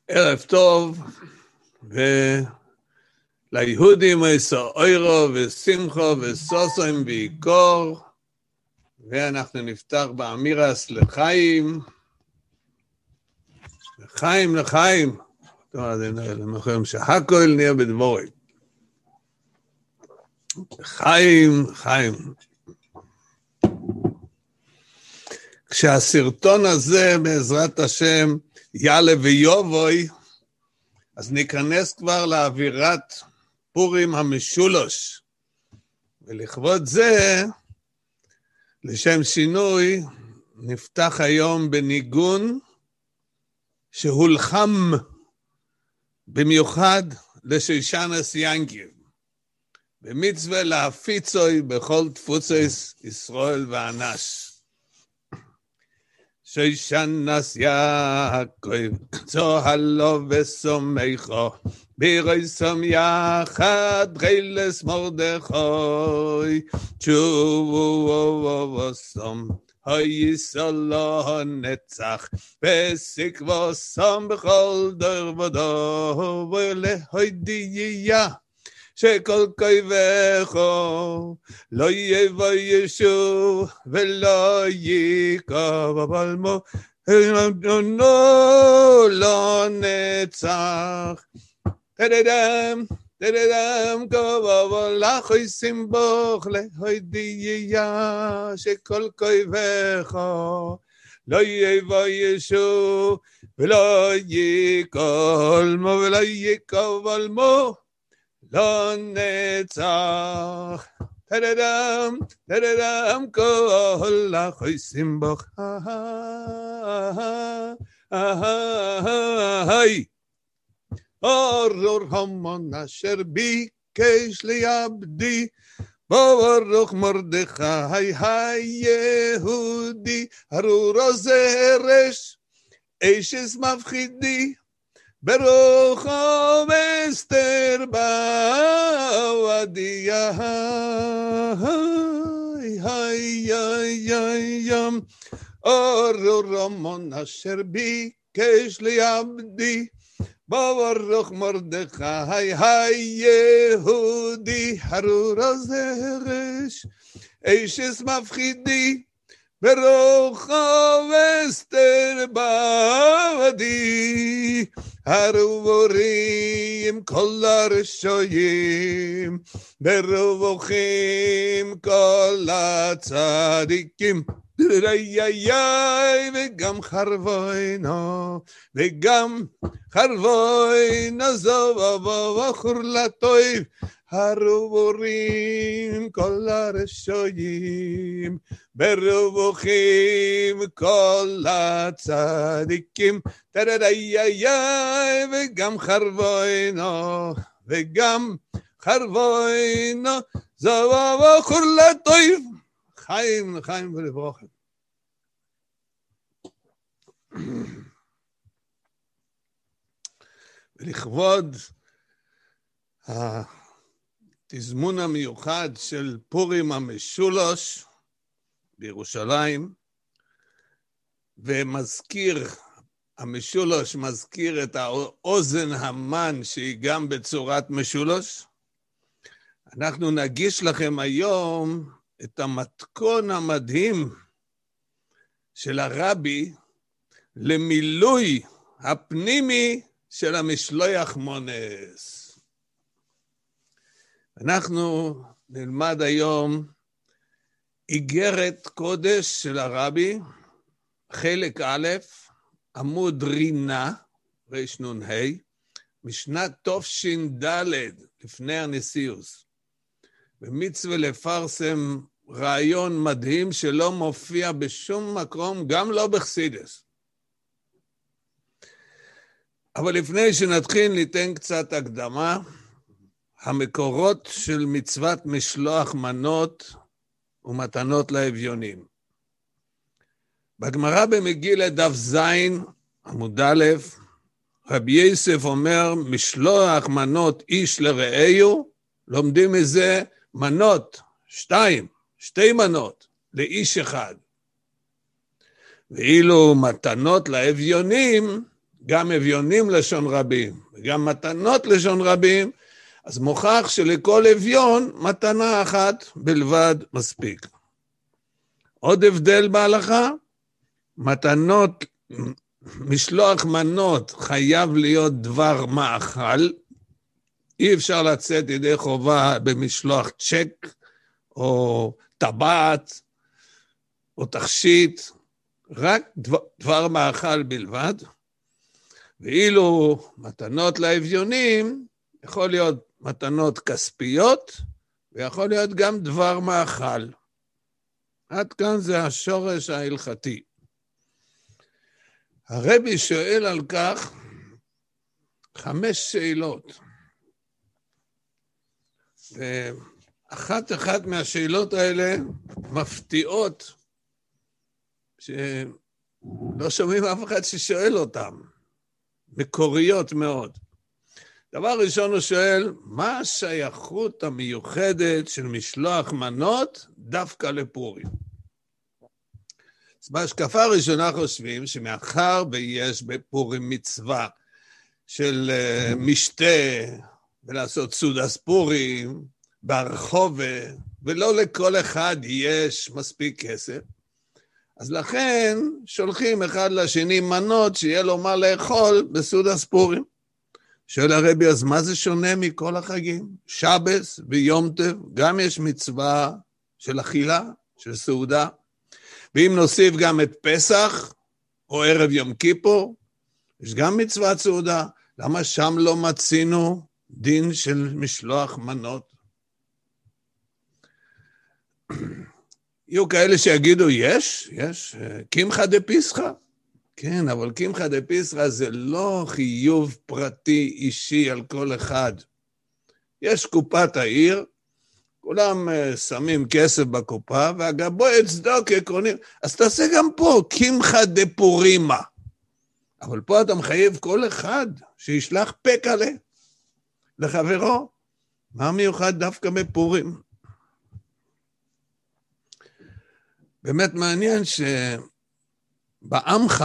ערב טוב, וליהודים עשו אוירו ושמחו וסוסוים ויקור, ואנחנו נפתח באמירס לחיים, לחיים, לחיים, למחויים שהכל נהיה בדבורים. לחיים, לחיים. כשהסרטון הזה בעזרת השם יעלה ויובוי, אז ניכנס כבר לאווירת פורים המשולש. ולכבוד זה, לשם שינוי, נפתח היום בניגון שהולחם במיוחד לשושנס ינקיב. במצווה להפיצוי בכל תפוצות ישראל ואנש. שושנס יעקב, צוהלו וסומכו, בירויסום יחד חילס מרדכי, תשובו וסום, היסולו נצח, וסקבו סום בכל דור ודור, ולהודיע שכל קויבךו לא יבוא ישוב ולא יקב בלמו לא נצח תדדם תדדם קבו לך ישמח להודיע שכל קויבךו לא יבוא ישוב ולא יקולמו ולא יקב בלמו לא נצח, תדדם, תדדם, כל החויסים בך, ארור המון אשר ביקש ליעבדי, ברוך מרדכי היהודי, ארור זרש, אשס מפחידי, ברוך אסתר בעבדיה ארור המון אשר ביקש ליעבדי ברוך מרדכי היהודי ארור הזרש אשס מפחידי ברוך אסתר בעבדי הרבורים כל הרשעים ברווחים כל הצדיקים וגם חרבוינו וגם חרבוינו זוב וחורלתויב הרבורים כל הרשעים ברווחים כל הצדיקים וגם חרבוינו וגם חרבוינו זוב וחורלתויב חיים לחיים ולברוכם. ולכבוד התזמון המיוחד של פורים המשולש בירושלים, ומזכיר, המשולש מזכיר את האוזן המן שהיא גם בצורת משולש, אנחנו נגיש לכם היום את המתכון המדהים של הרבי למילוי הפנימי של המשלוח מונס. אנחנו נלמד היום איגרת קודש של הרבי, חלק א', עמוד רינה, רנ"ה, משנת תש"ד, לפני הנשיאוס. במצווה לפרסם רעיון מדהים שלא מופיע בשום מקום, גם לא בחסידות. אבל לפני שנתחיל ניתן קצת הקדמה, המקורות של מצוות משלוח מנות ומתנות לאביונים. בגמרא במגילה דף זין, עמוד א', רבי יוסף אומר, משלוח מנות איש לרעהו, לומדים מזה מנות, שתי מנות, לאיש אחד. ואילו מתנות לאביונים, גם אביונים לשון רבים, וגם מתנות לשון רבים, אז מוכח שלכל אביון מתנה אחת בלבד מספיק. עוד הבדל בהלכה, מתנות, משלוח מנות חייב להיות דבר מאכל, אי אפשר לצאת ידי חובה במשלוח צ'ק, או טבעת, או תכשיט, רק דבר מאכל בלבד, ואילו מתנות לאביונים, יכול להיות מתנות כספיות, ויכול להיות גם דבר מאכל. עד כאן זה השורש ההלכתי. הרבי שואל על כך 5 שאלות. ואחת מהשאלות האלה מפתיעות, שלא שומעים אף אחד ששואל אותם. מקוריות מאוד. דבר ראשון הוא שואל, מה השייכות המיוחדת של משלוח מנות דווקא לפורים? אז בהשקפה הראשונה חושבים שמאחר ויש בפורים מצווה של משתה ולעשות סעודת פורים ברחוב, ולא לכל אחד יש מספיק כסף, אז לכן שולחים אחד לשני מנות שיהיה לו מה לאכול בסעודת פורים. שואל הרבי, אז מה זה שונה מכל החגים? שבס ויום טוב, גם יש מצווה של אכילה, של סעודה. ואם נוסיף גם את פסח, או ערב יום כיפור, יש גם מצוות סעודה. למה שם לא מצינו דין של משלוח מנות? יהיו כאלה שיגידו, יש, קמחא דפסחא. כן, אבל קמחא דפסחא זה לא חיוב פרטי אישי על כל אחד. יש קופת העיר, כולם שמים כסף בקופה, והגבוה צדוק עקרונים, אז תעשה גם פה, קמחא דפורימה. אבל פה אתה מחייב כל אחד שישלח פקלה לחברו. מה מיוחד דווקא בפורים? באמת מעניין שבעמך,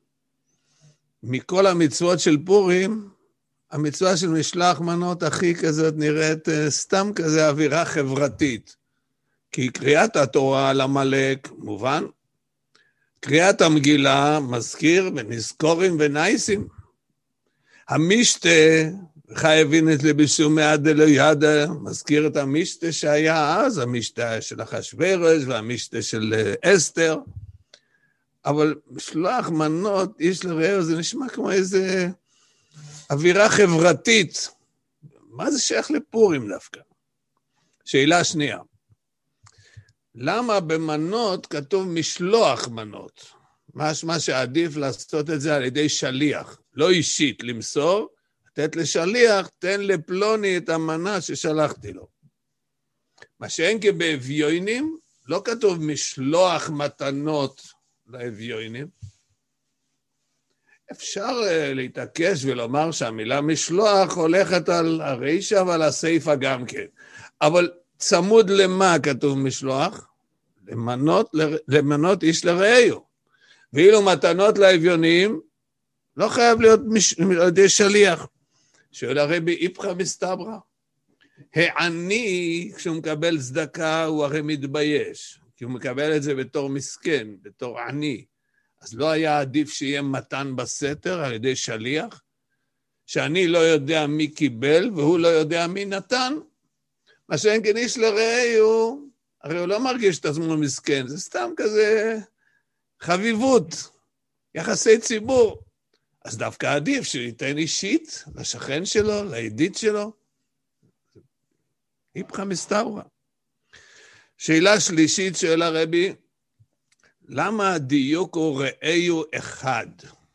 מכל המצוות של פורים, המצווה של משלח מנות הכי כזאת נראית סתם כזה אווירה חברתית. כי קריאת התורה על עמלק, מובן, קריאת המגילה מזכיר ונזכורים ונייסים. המשתה, חייבים את לבשומי דלא ידע, מזכיר את המשתה שהיה אז, המשתה של אחשוורוש והמשתה של אסתר. אבל משלוח מנות, איש לרעהו, זה נשמע כמו איזה אווירה חברתית. מה זה שייך לפורים דווקא? שאלה שנייה. למה במנות כתוב משלוח מנות? משמע שעדיף לעשות את זה על ידי שליח, לא אישית למסור, לתת לשליח, תן לפלוני את המנה ששלחתי לו. מה שאין כבאביונים, לא כתוב משלוח מתנות לאביונים. אפשר להתעקש ולומר שהמילה משלוח הולכת על הרישה ועל הסייפה גם כן. אבל צמוד למה כתוב משלוח? למנות איש לרעהו. ואילו מתנות לאביונים, לא חייב להיות על ידי שליח. שואל הרבי, איפכא מסתברא. העני, כשהוא מקבל צדקה, הוא הרי מתבייש. כי הוא מקבל את זה בתור מסכן, בתור עני. אז לא היה עדיף שיהיה מתן בסתר על ידי שליח? שאני לא יודע מי קיבל, והוא לא יודע מי נתן. מה שאין כן איש לרעהו, הרי הוא לא מרגיש את עצמו מסכן, זה סתם כזה חביבות, יחסי ציבור. אז דווקא עדיף שייתן אישית לשכן שלו, לידיד שלו. איפכא מסתברא. שאלה שלישית שואל הרבי, למה הדיוק הוא רעהו אחד?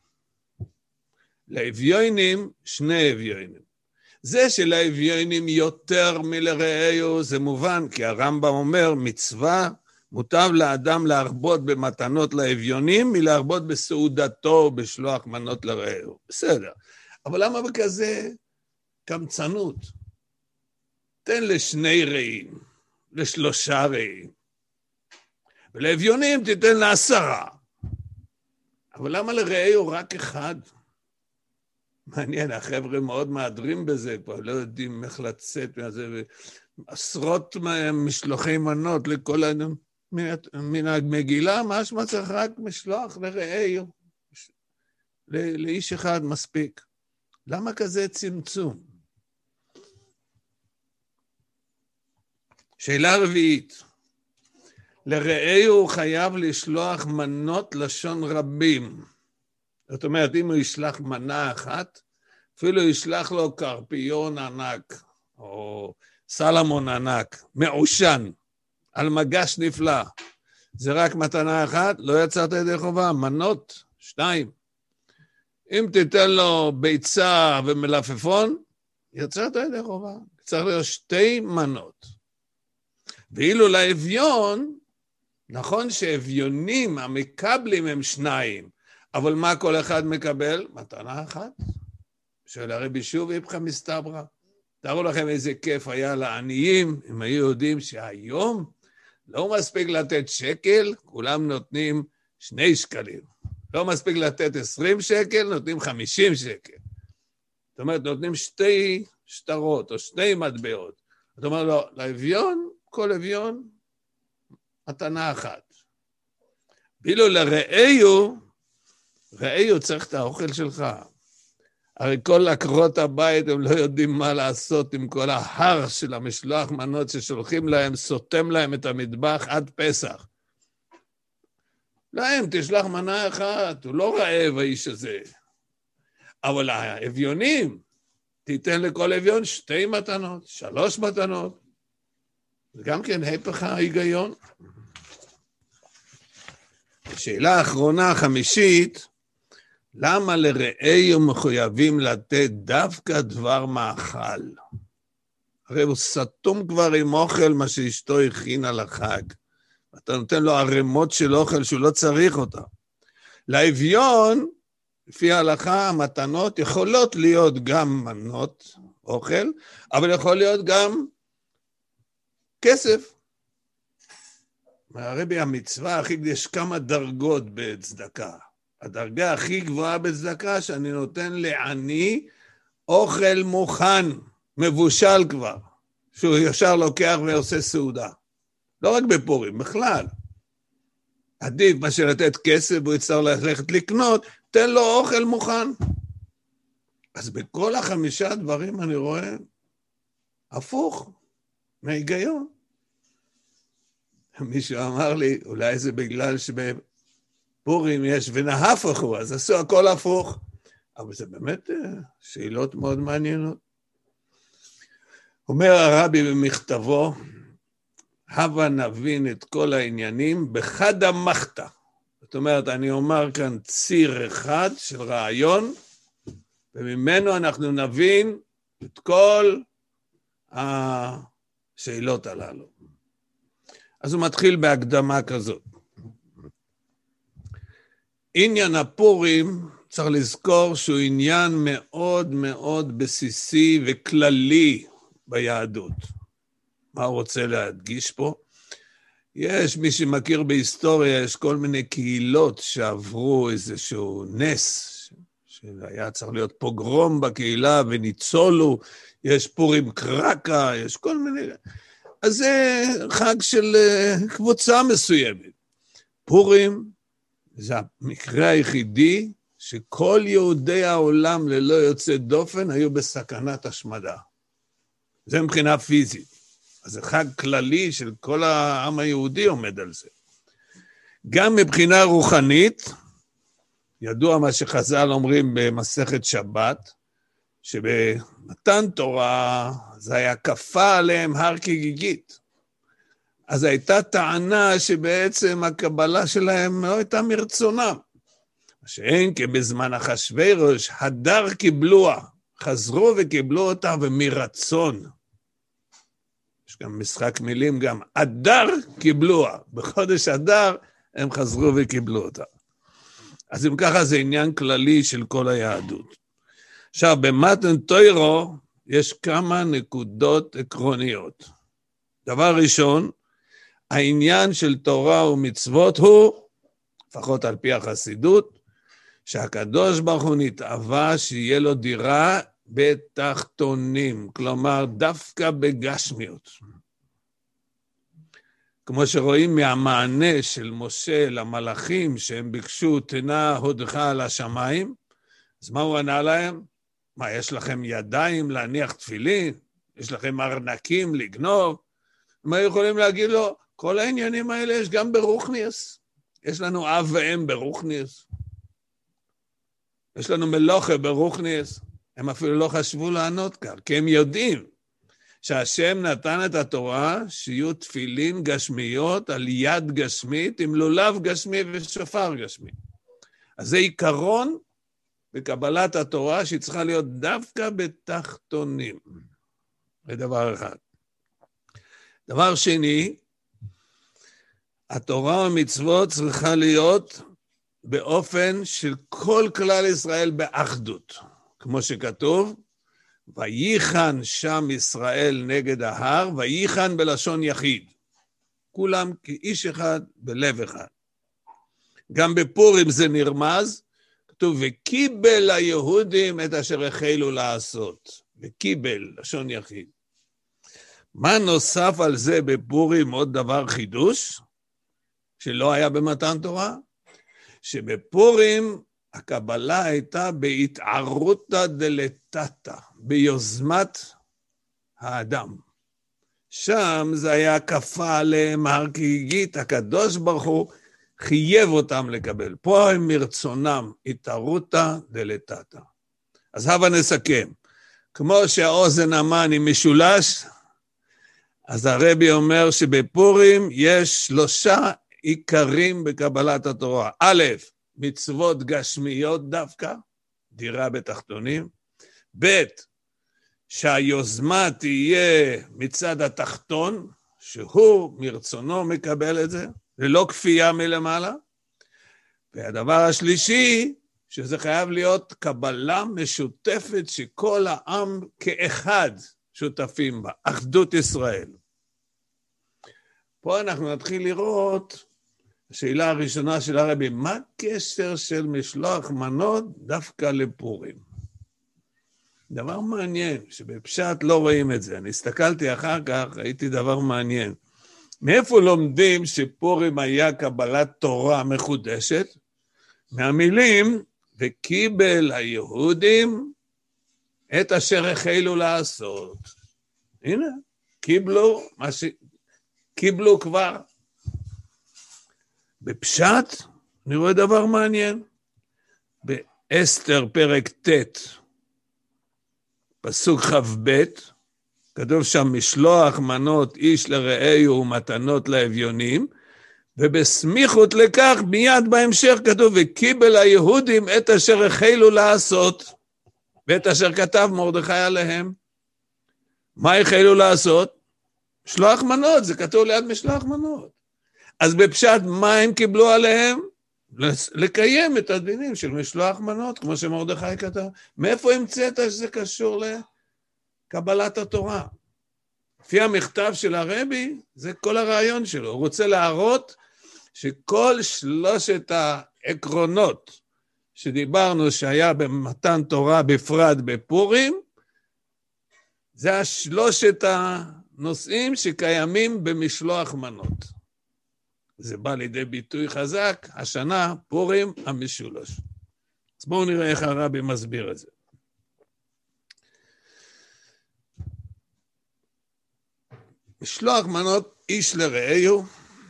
לאביונים, 2 אביונים. זה שלאביונים יותר מלרעהו זה מובן, כי הרמב"ם אומר, מצווה מוטב לאדם להרבות במתנות לאביונים, מלהרבות בסעודתו בשלוח מנות לרעהו. בסדר. אבל למה בכזה קמצנות? תן ל2 רעים, ל3 רעים. ולאביונים תיתן ל10. אבל למה לרעהו רק אחד? מעניין, החבר'ה מאוד מאדרים בזה, כבר לא יודעים איך לצאת מהזה, עשרות משלוחי מנות לכל מן המגילה, משמע צריך רק משלוח לרעהו, לאיש אחד מספיק. למה כזה צמצום? שאלה רביעית, לרעהו הוא חייב לשלוח מנות לשון רבים. זאת אומרת, אם הוא ישלח מנה אחת, אפילו ישלח לו קרפיון ענק, או סלמון ענק, מעושן, על מגש נפלא. זה רק מתנה אחת, לא יצרת ידי חובה, מנות, 2. אם תיתן לו ביצה ומלפפון, יצרת ידי חובה. צריך להיות 2 מנות. ואילו לאביון, נכון שאביונים, המקבלים הם 2, אבל מה כל אחד מקבל? מתנה אחת. של הרבי שוב איפכא מסתברא. תארו לכם איזה כיף היה לעניים, הם היו יודעים שהיום לא מספיק לתת שקל, כולם נותנים 2 שקלים. לא מספיק לתת 20 שקל, נותנים 50 שקל. זאת אומרת, נותנים 2 שטרות או 2 מטבעות. זאת אומרת, לא, לאביון, כל אביון, מתנה אחת. ואילו לרעהו, רעהו צריך את האוכל שלך. הרי כל עקרות הבית הם לא יודעים מה לעשות עם כל ההר של המשלוח מנות ששולחים להם, סותם להם את המטבח עד פסח. להם תשלח מנה אחת, הוא לא רעב האיש הזה. אבל האביונים, תיתן לכל אביון 2 מתנות, 3 מתנות. זה גם כן היפך ההיגיון. שאלה האחרונה, 5, למה לרעהו מחויבים לתת דווקא דבר מאכל? הרי הוא סתום כבר עם אוכל מה שאשתו הכינה לחג. אתה נותן לו ערימות של אוכל שהוא לא צריך אותה. לאביון, לפי ההלכה, המתנות יכולות להיות גם מנות אוכל, אבל יכול להיות גם כסף. הרבי, המצווה הכי, יש כמה דרגות בצדקה. הדרגה הכי גבוהה בצדקה שאני נותן לעני אוכל מוכן, מבושל כבר, שהוא ישר לוקח ועושה סעודה. לא רק בפורים, בכלל. עדיף מה שלתת כסף, הוא יצטרך ללכת לקנות, תן לו אוכל מוכן. אז בכל 5 דברים אני רואה הפוך מההיגיון. מישהו אמר לי, אולי זה בגלל שבפורים יש ונהפוך הוא, אז עשו הכל הפוך. אבל זה באמת שאלות מאוד מעניינות. אומר הרבי במכתבו, הבה נבין את כל העניינים בחד המחתא. זאת אומרת, אני אומר כאן ציר אחד של רעיון, וממנו אנחנו נבין את כל השאלות הללו. אז הוא מתחיל בהקדמה כזאת. עניין הפורים, צריך לזכור שהוא עניין מאוד מאוד בסיסי וכללי ביהדות. מה הוא רוצה להדגיש פה? יש מי שמכיר בהיסטוריה, יש כל מיני קהילות שעברו איזשהו נס, שהיה צריך להיות פוגרום בקהילה וניצולו, יש פורים קרקה, יש כל מיני... אז זה חג של קבוצה מסוימת. פורים זה המקרה היחידי שכל יהודי העולם ללא יוצא דופן היו בסכנת השמדה. זה מבחינה פיזית. אז זה חג כללי של כל העם היהודי עומד על זה. גם מבחינה רוחנית, ידוע מה שחז"ל אומרים במסכת שבת, שבמתן תורה זה היה כפה עליהם הר כגיגית. אז הייתה טענה שבעצם הקבלה שלהם לא הייתה מרצונם. שאין כי בזמן אחשוורוש, הדר קיבלוה, חזרו וקיבלו אותה ומרצון. יש גם משחק מילים גם, אדר קיבלוה, בחודש אדר הם חזרו וקיבלו אותה. אז אם ככה זה עניין כללי של כל היהדות. עכשיו, במתן תוירו יש כמה נקודות עקרוניות. דבר ראשון, העניין של תורה ומצוות הוא, לפחות על פי החסידות, שהקדוש ברוך הוא נתאווה שיהיה לו דירה בתחתונים, כלומר דווקא בגשמיות. כמו שרואים מהמענה של משה למלאכים שהם ביקשו תנה הודך על השמיים, אז מה הוא ענה להם? מה, יש לכם ידיים להניח תפילין? יש לכם ארנקים לגנוב? הם היו יכולים להגיד לו, כל העניינים האלה יש גם ברוכניאס. יש לנו אב ואם ברוכניאס. יש לנו מלוכה ברוכניאס. הם אפילו לא חשבו לענות כך, כי הם יודעים שהשם נתן את התורה שיהיו תפילין גשמיות על יד גשמית עם לולב גשמי ושופר גשמי. אז זה עיקרון בקבלת התורה שהיא צריכה להיות דווקא בתחתונים. זה דבר אחד. דבר שני, התורה והמצוות צריכה להיות באופן של כל כלל ישראל באחדות. כמו שכתוב, וייחן שם ישראל נגד ההר, וייחן בלשון יחיד. כולם כאיש אחד בלב אחד. גם בפורים זה נרמז, כתוב, וקיבל היהודים את אשר החלו לעשות. וקיבל, לשון יחיד. מה נוסף על זה בפורים עוד דבר חידוש, שלא היה במתן תורה? שבפורים הקבלה הייתה בהתערותא דלתתא, ביוזמת האדם. שם זה היה כפה עליהם הר כגיגית, הקדוש ברוך הוא חייב אותם לקבל. פה הם מרצונם, התערותא דלתתא. אז הבה נסכם. כמו שהאוזן המן היא משולש, אז הרבי אומר שבפורים יש 3 עיקרים בקבלת התורה. א', מצוות גשמיות דווקא, דירה בתחתונים. ב', שהיוזמה תהיה מצד התחתון, שהוא מרצונו מקבל את זה, ללא כפייה מלמעלה. והדבר השלישי, שזה חייב להיות קבלה משותפת שכל העם כאחד שותפים בה, אחדות ישראל. פה אנחנו נתחיל לראות, השאלה הראשונה של הרבי, מה הקשר של משלוח מנות דווקא לפורים? דבר מעניין, שבפשט לא רואים את זה. אני הסתכלתי אחר כך, ראיתי דבר מעניין. מאיפה לומדים שפורים היה קבלת תורה מחודשת? מהמילים, וקיבל היהודים את אשר החלו לעשות. הנה, קיבלו כבר. בפשט, אני רואה דבר מעניין. באסתר פרק ט', פסוק כ"ב, כתוב שם משלוח מנות איש לרעהו ומתנות לאביונים, ובסמיכות לכך מיד בהמשך כתוב, וקיבל היהודים את אשר החלו לעשות, ואת אשר כתב מרדכי עליהם. מה החלו לעשות? משלוח מנות, זה כתוב ליד משלוח מנות. אז בפשט מה הם קיבלו עליהם? לקיים את הדינים של משלוח מנות, כמו שמרדכי כתב. מאיפה המצאת שזה קשור לקבלת התורה? לפי המכתב של הרבי, זה כל הרעיון שלו. הוא רוצה להראות שכל 3 העקרונות שדיברנו שהיה במתן תורה בפרט בפורים, זה 3 הנושאים שקיימים במשלוח מנות. זה בא לידי ביטוי חזק, השנה פורים המשולש. אז בואו נראה איך הרבי מסביר את זה. משלוח מנות איש לרעהו,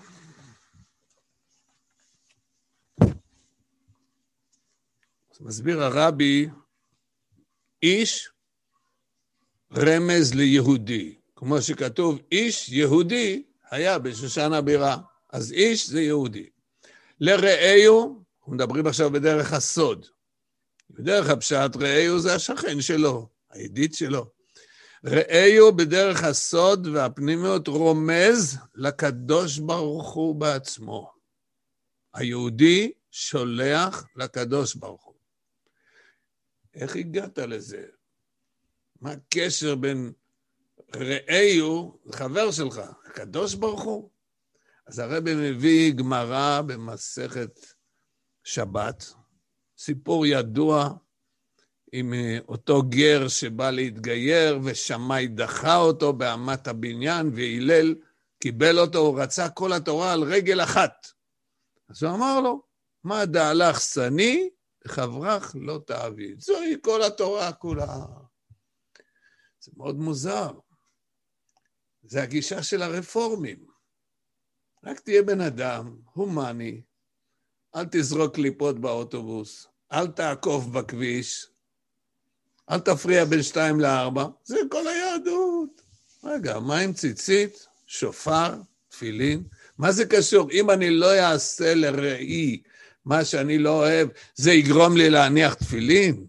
מסביר הרבי, איש רמז ליהודי. כמו שכתוב, איש יהודי היה בשושן הבירה. אז איש זה יהודי. לרעהו, אנחנו מדברים עכשיו בדרך הסוד. בדרך הפשט, רעהו זה השכן שלו, הידיד שלו. רעהו בדרך הסוד והפנימיות רומז לקדוש ברוך הוא בעצמו. היהודי שולח לקדוש ברוך הוא. איך הגעת לזה? מה הקשר בין רעהו לחבר שלך? הקדוש ברוך הוא? אז הרבי מביא גמרא במסכת שבת, סיפור ידוע עם אותו גר שבא להתגייר, ושמאי דחה אותו באמת הבניין, והילל קיבל אותו, הוא רצה כל התורה על רגל אחת. אז הוא אמר לו, מה דהלך שני, חברך לא תעביד. זוהי כל התורה כולה. זה מאוד מוזר. זה הגישה של הרפורמים. רק תהיה בן אדם, הומני, אל תזרוק קליפות באוטובוס, אל תעקוף בכביש, אל תפריע בין 2 ל-4, זה כל היהדות. רגע, מה עם ציצית, שופר, תפילין? מה זה קשור? אם אני לא אעשה לראי מה שאני לא אוהב, זה יגרום לי להניח תפילין?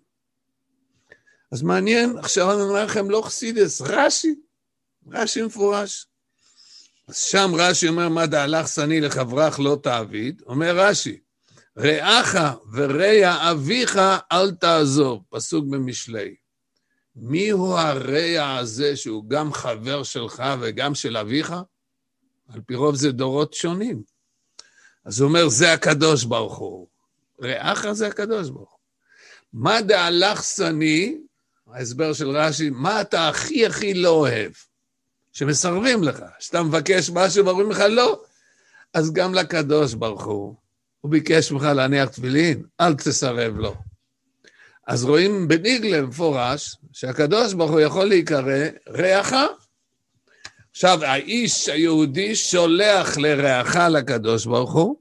אז מעניין, עכשיו אני אומר לכם, לא חסידס, רש"י מפורש. אז שם רש"י אומר, מה דהלך שני לחברך לא תעביד? אומר רש"י, רעך ורע אביך אל תעזוב, פסוק במשלי. מי הוא הרע הזה שהוא גם חבר שלך וגם של אביך? על פי רוב זה דורות שונים. אז הוא אומר, זה הקדוש ברוך הוא. רעך זה הקדוש ברוך הוא. מה דהלך שני, ההסבר של רש"י, מה אתה הכי לא אוהב? שמסרבים לך, שאתה מבקש משהו ואומרים לך לא, אז גם לקדוש ברוך הוא ביקש ממך להניח תפילין, אל תסרב לו. אז רואים בניגלה מפורש, שהקדוש ברוך הוא יכול להיקרא רעך. עכשיו, האיש היהודי שולח לרעך לקדוש ברוך הוא,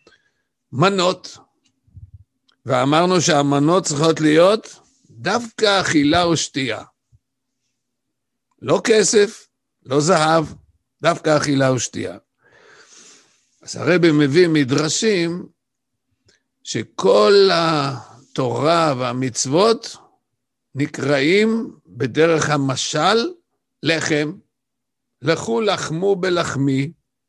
מנות, ואמרנו שהמנות צריכות להיות דווקא אכילה ושתייה. לא כסף, לא זהב, דווקא אכילה ושתייה. אז הרבי מביא מדרשים שכל התורה והמצוות נקראים בדרך המשל לחם. לכו לחמו בלחמי.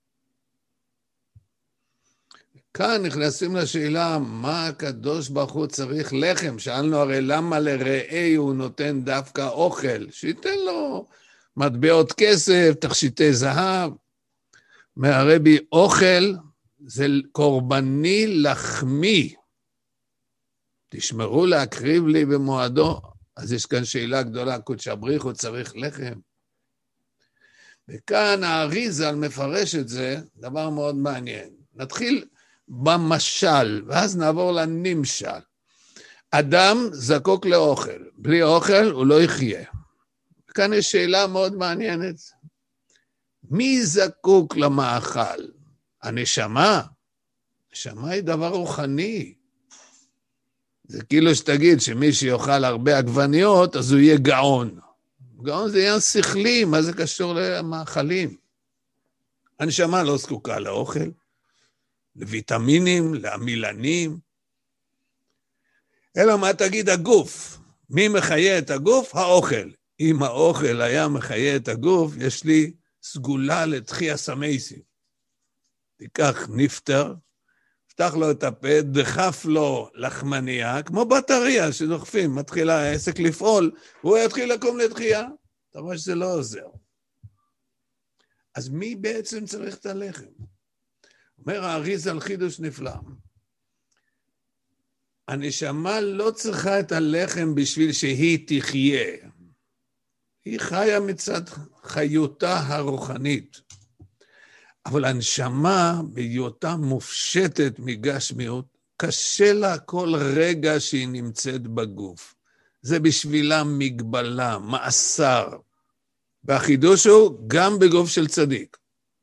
כאן נכנסים לשאלה, מה הקדוש ברוך הוא צריך לחם? שאלנו הרי למה לרעי הוא נותן דווקא אוכל? שייתן לו מטבעות כסף, תכשיטי זהב. מהרבי אוכל זה קורבני לחמי. תשמרו להקריב לי במועדו. אז יש כאן שאלה גדולה, קודש הבריך הוא צריך לחם. וכאן האריז"ל מפרש את זה, דבר מאוד מעניין. נתחיל במשל, ואז נעבור לנמשל. אדם זקוק לאוכל, בלי אוכל הוא לא יחיה. כאן יש שאלה מאוד מעניינת. מי זקוק למאכל? הנשמה? הנשמה היא דבר רוחני. זה כאילו שתגיד שמי שיאכל הרבה עגבניות, אז הוא יהיה גאון. גאון זה עניין שכלי, מה זה קשור למאכלים? הנשמה לא זקוקה לאוכל, לויטמינים, לעמילנים. אלא מה תגיד הגוף? מי מחיה את הגוף? האוכל. אם האוכל היה מחיה את הגוף, יש לי סגולה לתחייה סמייסי. תיקח נפטר, פתח לו את הפה, דחף לו לחמניה, כמו בטריה שדוחפים, מתחיל העסק לפעול, והוא יתחיל לקום לתחייה. אתה רואה שזה לא עוזר. אז מי בעצם צריך את הלחם? אומר האריז"ל חידוש נפלא. הנשמה לא צריכה את הלחם בשביל שהיא תחיה. היא חיה מצד חיותה הרוחנית. אבל הנשמה, בהיותה מופשטת מגשמיות, קשה לה כל רגע שהיא נמצאת בגוף. זה בשבילה מגבלה, מאסר. והחידוש הוא גם בגוף של צדיק.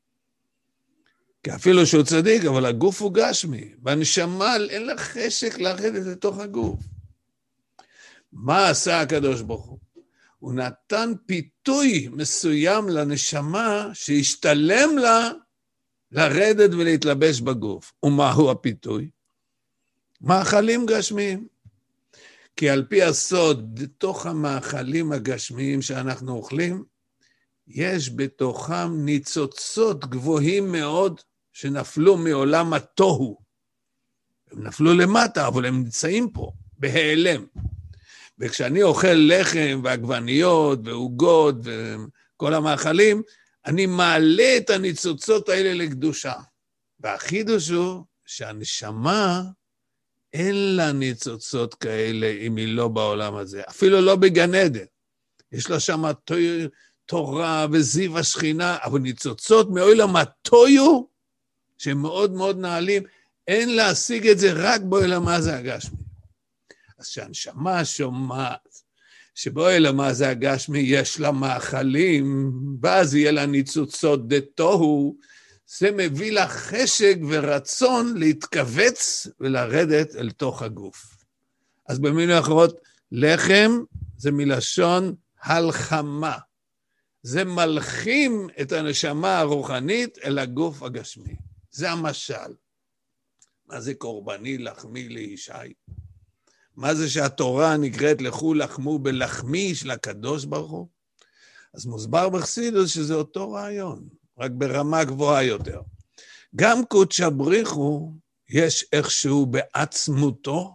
כי אפילו שהוא צדיק, אבל הגוף הוא גשמי. והנשמה אין לה חשק לרדת לתוך הגוף. מה עשה הקדוש ברוך הוא? הוא נתן פיתוי מסוים לנשמה שהשתלם לה לרדת ולהתלבש בגוף. ומהו הפיתוי? מאכלים גשמיים. כי על פי הסוד, בתוך המאכלים הגשמיים שאנחנו אוכלים, יש בתוכם ניצוצות גבוהים מאוד שנפלו מעולם התוהו. הם נפלו למטה, אבל הם נמצאים פה, בהיעלם. וכשאני אוכל לחם ועגבניות ועוגות וכל המאכלים, אני מעלה את הניצוצות האלה לקדושה. והחידוש הוא שהנשמה אין לה ניצוצות כאלה אם היא לא בעולם הזה, אפילו לא בגן עדן. יש לה שם תורה וזיו השכינה, אבל ניצוצות מעולם הטויו, שהם מאוד מאוד נעלים, אין להשיג את זה רק בעולם הזה הגשמי. אז שהנשמה שומעת, שבעולם הזה הגשמי יש לה מאכלים, ואז יהיה לה ניצוצות דתוהו, זה מביא לה חשק ורצון להתכווץ ולרדת אל תוך הגוף. אז במילים אחרות, לחם זה מלשון הלחמה. זה מלחים את הנשמה הרוחנית אל הגוף הגשמי. זה המשל. מה זה קורבני לחמי לישי? מה זה שהתורה נקראת לכו לחמו בלחמי של הקדוש ברוך הוא? אז מוסבר בחסידות שזה אותו רעיון, רק ברמה גבוהה יותר. גם קודשא בריחו יש איכשהו בעצמותו,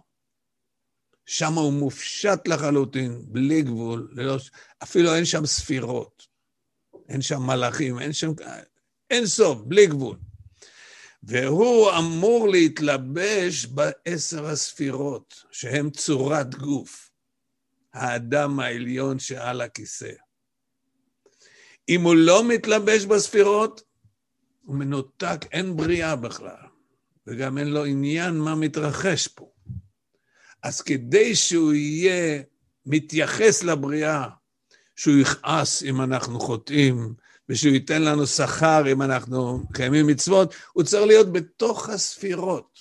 שם הוא מופשט לחלוטין, בלי גבול, אפילו אין שם ספירות, אין שם מלאכים, אין סוף, בלי גבול. והוא אמור להתלבש ב10 הספירות, שהם צורת גוף, האדם העליון שעל הכיסא. אם הוא לא מתלבש בספירות, הוא מנותק, אין בריאה בכלל, וגם אין לו עניין מה מתרחש פה. אז כדי שהוא יהיה מתייחס לבריאה, שהוא יכעס אם אנחנו חוטאים, ושהוא ייתן לנו שכר אם אנחנו קיימים מצוות, הוא צריך להיות בתוך הספירות.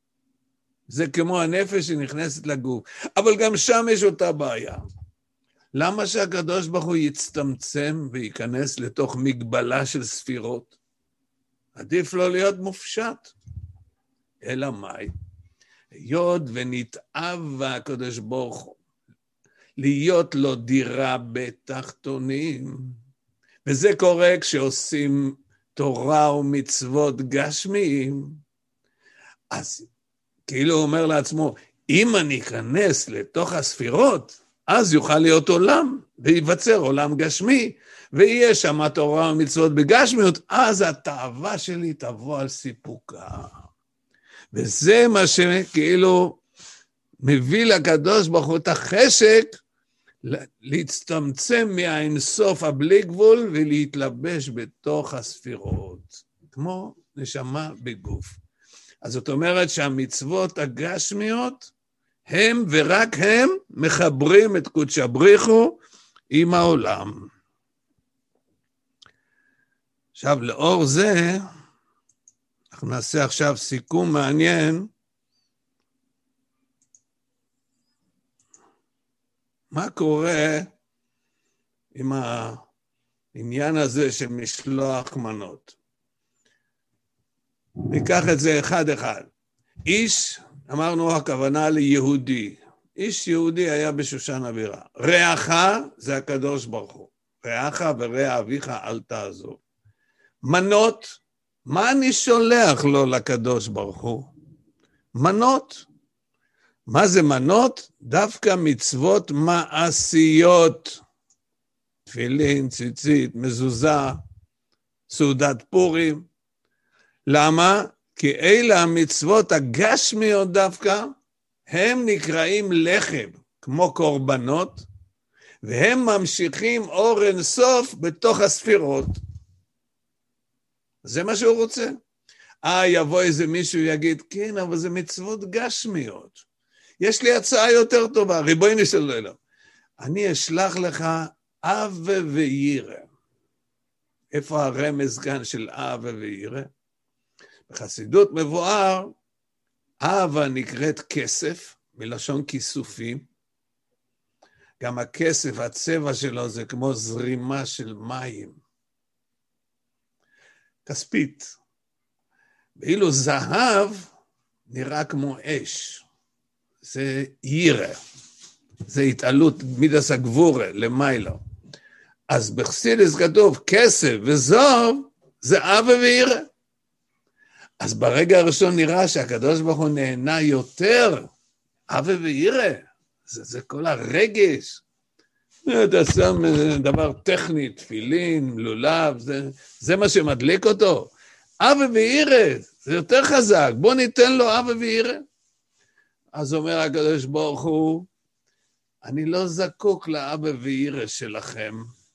זה כמו הנפש שנכנסת לגוף. אבל גם שם יש אותה בעיה. למה שהקדוש ברוך הוא יצטמצם וייכנס לתוך מגבלה של ספירות? עדיף לא להיות מופשט. אלא מאי? היות ונתאב הקדוש ברוך הוא, להיות לו דירה בתחתונים, וזה קורה כשעושים תורה ומצוות גשמיים, אז כאילו הוא אומר לעצמו, אם אני אכנס לתוך הספירות, אז יוכל להיות עולם, וייווצר עולם גשמי, ויהיה שם תורה ומצוות בגשמיות, אז התאווה שלי תבוא על סיפוקה. וזה מה שכאילו מביא לקדוש ברוך הוא את החשק, להצטמצם מהאינסוף הבלי גבול, ולהתלבש בתוך הספירות, כמו נשמה בגוף. אז זאת אומרת שהמצוות הגשמיות, הם ורק הם מחברים את קודשא בריחו עם העולם. עכשיו, לאור זה, אנחנו נעשה עכשיו סיכום מעניין, מה קורה עם העניין הזה של משלוח מנות? ניקח את זה אחד אחד. איש, אמרנו הכוונה ליהודי. איש יהודי היה בשושן הבירה. רעך זה הקדוש ברוך הוא. רעך ורע אביך אל תעזוב. מנות, מה אני שולח לו לקדוש ברוך הוא? מנות. מה זה מנות? דווקא מצוות מעשיות. תפילין, ציצית, מזוזה, סעודת פורים. למה? כי אלה המצוות הגשמיות דווקא, הם נקראים לחם, כמו קורבנות, והם ממשיכים אור אינסוף בתוך הספירות. זה מה שהוא רוצה. יבוא איזה מישהו יגיד, כן, אבל זה מצוות גשמיות. יש לי הצעה יותר טובה, ריבונו של עולם. אני אשלח לך אב וירא. איפה הרמז כאן של אב וירא? בחסידות מבואר, אהבה נקראת כסף, מלשון כיסופים. גם הכסף, הצבע שלו זה כמו זרימה של מים. כספית. ואילו זהב נראה כמו אש. זה ירא. זה התעלות מידס הגבורה למיילו. אז בחסידות כתוב כסף וזהב זה אהבה וירא. אז ברגע הראשון נראה שהקדוש ברוך הוא נהנה יותר, אהבה וירא, זה כל הרגש. אתה שם דבר טכני, תפילין, לולב, זה מה שמדליק אותו. אהבה וירא, זה יותר חזק, בוא ניתן לו אהבה וירא. אז אומר הקדוש ברוך הוא, אני לא זקוק לאבא וירא שלכם.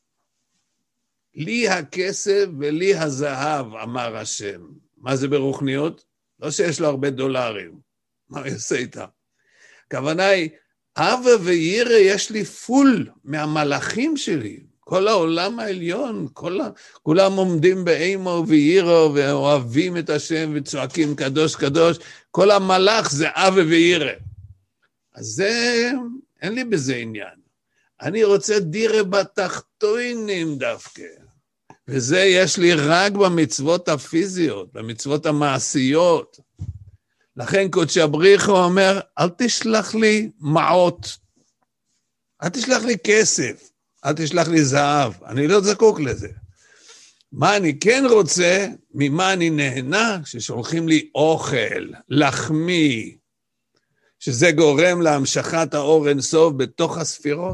לי הכסף ולי הזהב, אמר השם. מה זה ברוחניות? לא שיש לו הרבה דולרים. מה הוא עושה איתה? הכוונה היא, אבא וירא יש לי פול מהמלאכים שלי. כל העולם העליון, כולם עומדים באימו וירא ואוהבים את השם וצועקים קדוש קדוש. כל המלאך זה אבא וירא. אז זה, אין לי בזה עניין. אני רוצה דירה בתחתונים דווקא. וזה יש לי רק במצוות הפיזיות, במצוות המעשיות. לכן קודשא בריך אומר, אל תשלח לי מעות, אל תשלח לי כסף, אל תשלח לי זהב, אני לא זקוק לזה. מה אני כן רוצה, ממה אני נהנה, ששולחים לי אוכל, לחמי, שזה גורם להמשכת האור אינסוף בתוך הספירות.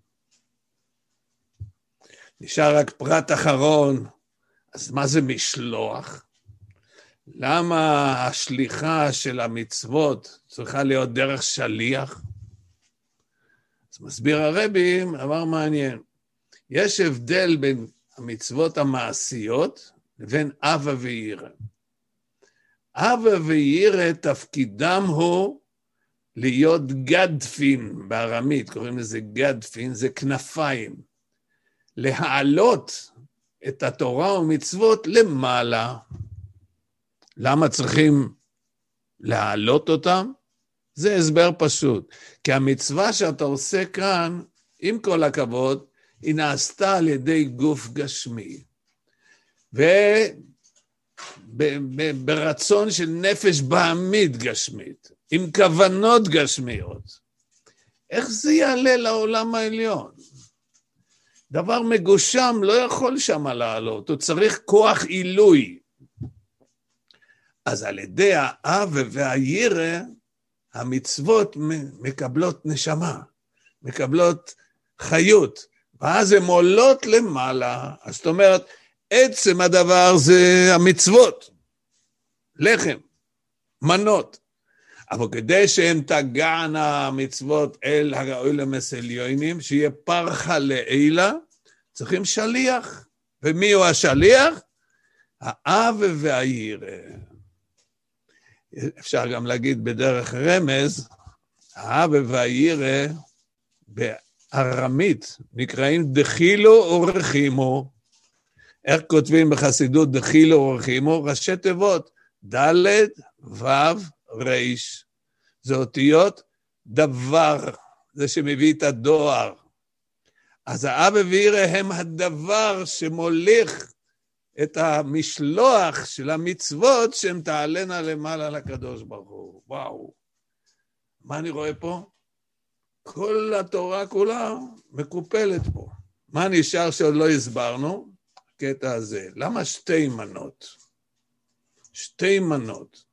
נשאר רק פרט אחרון, אז מה זה משלוח? למה השליחה של המצוות צריכה להיות דרך שליח? אז מסביר הרבי, אמר מעניין, יש הבדל בין המצוות המעשיות לבין אבא וירא. אבא וירא תפקידם הוא להיות גדפין, בארמית קוראים לזה גדפין, זה כנפיים, להעלות את התורה ומצוות למעלה. למה צריכים להעלות אותם? זה הסבר פשוט. כי המצווה שאתה עושה כאן, עם כל הכבוד, היא נעשתה על ידי גוף גשמי. וברצון של נפש בהמית גשמית, עם כוונות גשמיות. איך זה יעלה לעולם העליון? דבר מגושם לא יכול שם לעלות, הוא צריך כוח עילוי. אז על ידי האב והירא, המצוות מקבלות נשמה, מקבלות חיות, ואז הן עולות למעלה. אז זאת אומרת, עצם הדבר זה המצוות, לחם, מנות. אבל כדי שהן תגענה המצוות אל הגאולים העליונים, שיהיה פרחה לעילה, צריכים שליח. ומי הוא השליח? האב והירא. אפשר גם להגיד בדרך רמז, האב והירא בארמית נקראים דחילו ורחימו. איך כותבים בחסידות דחילו ורחימו? ראשי תיבות, ד' ו' ריש. זה אותיות דבר, זה שמביא את הדואר. אז האב וירא הם הדבר שמוליך את המשלוח של המצוות שהן תעלנה למעלה לקדוש ברוך הוא. וואו. מה אני רואה פה? כל התורה כולה מקופלת פה. מה נשאר שעוד לא הסברנו? הקטע הזה. למה שתי מנות? שתי מנות.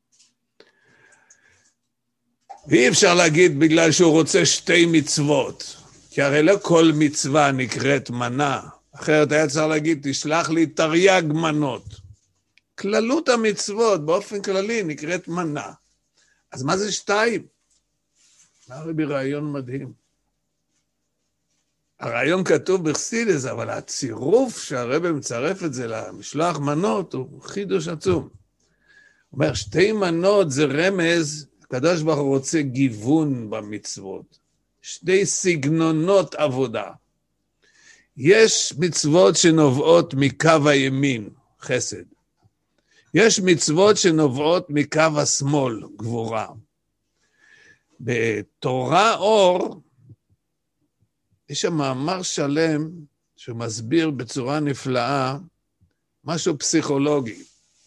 ואי אפשר להגיד בגלל שהוא רוצה שתי מצוות. כי הרי לא כל מצווה נקראת מנה. אחרת היה צריך להגיד, תשלח לי תרי"ג מנות. כללות המצוות באופן כללי נקראת מנה. אז מה זה שתיים? הרבי רעיון מדהים. הרעיון כתוב בחסידות, אבל הצירוף שהרבי מצרף את זה למשלוח מנות הוא חידוש עצום. הוא אומר, שתי מנות זה רמז, הקדוש ברוך הוא רוצה גיוון במצוות. שתי סגנונות עבודה. יש מצוות שנובעות מקו הימין, חסד. יש מצוות שנובעות מקו השמאל, גבורה. בתורה אור, יש שם מאמר שלם שמסביר בצורה נפלאה משהו פסיכולוגי.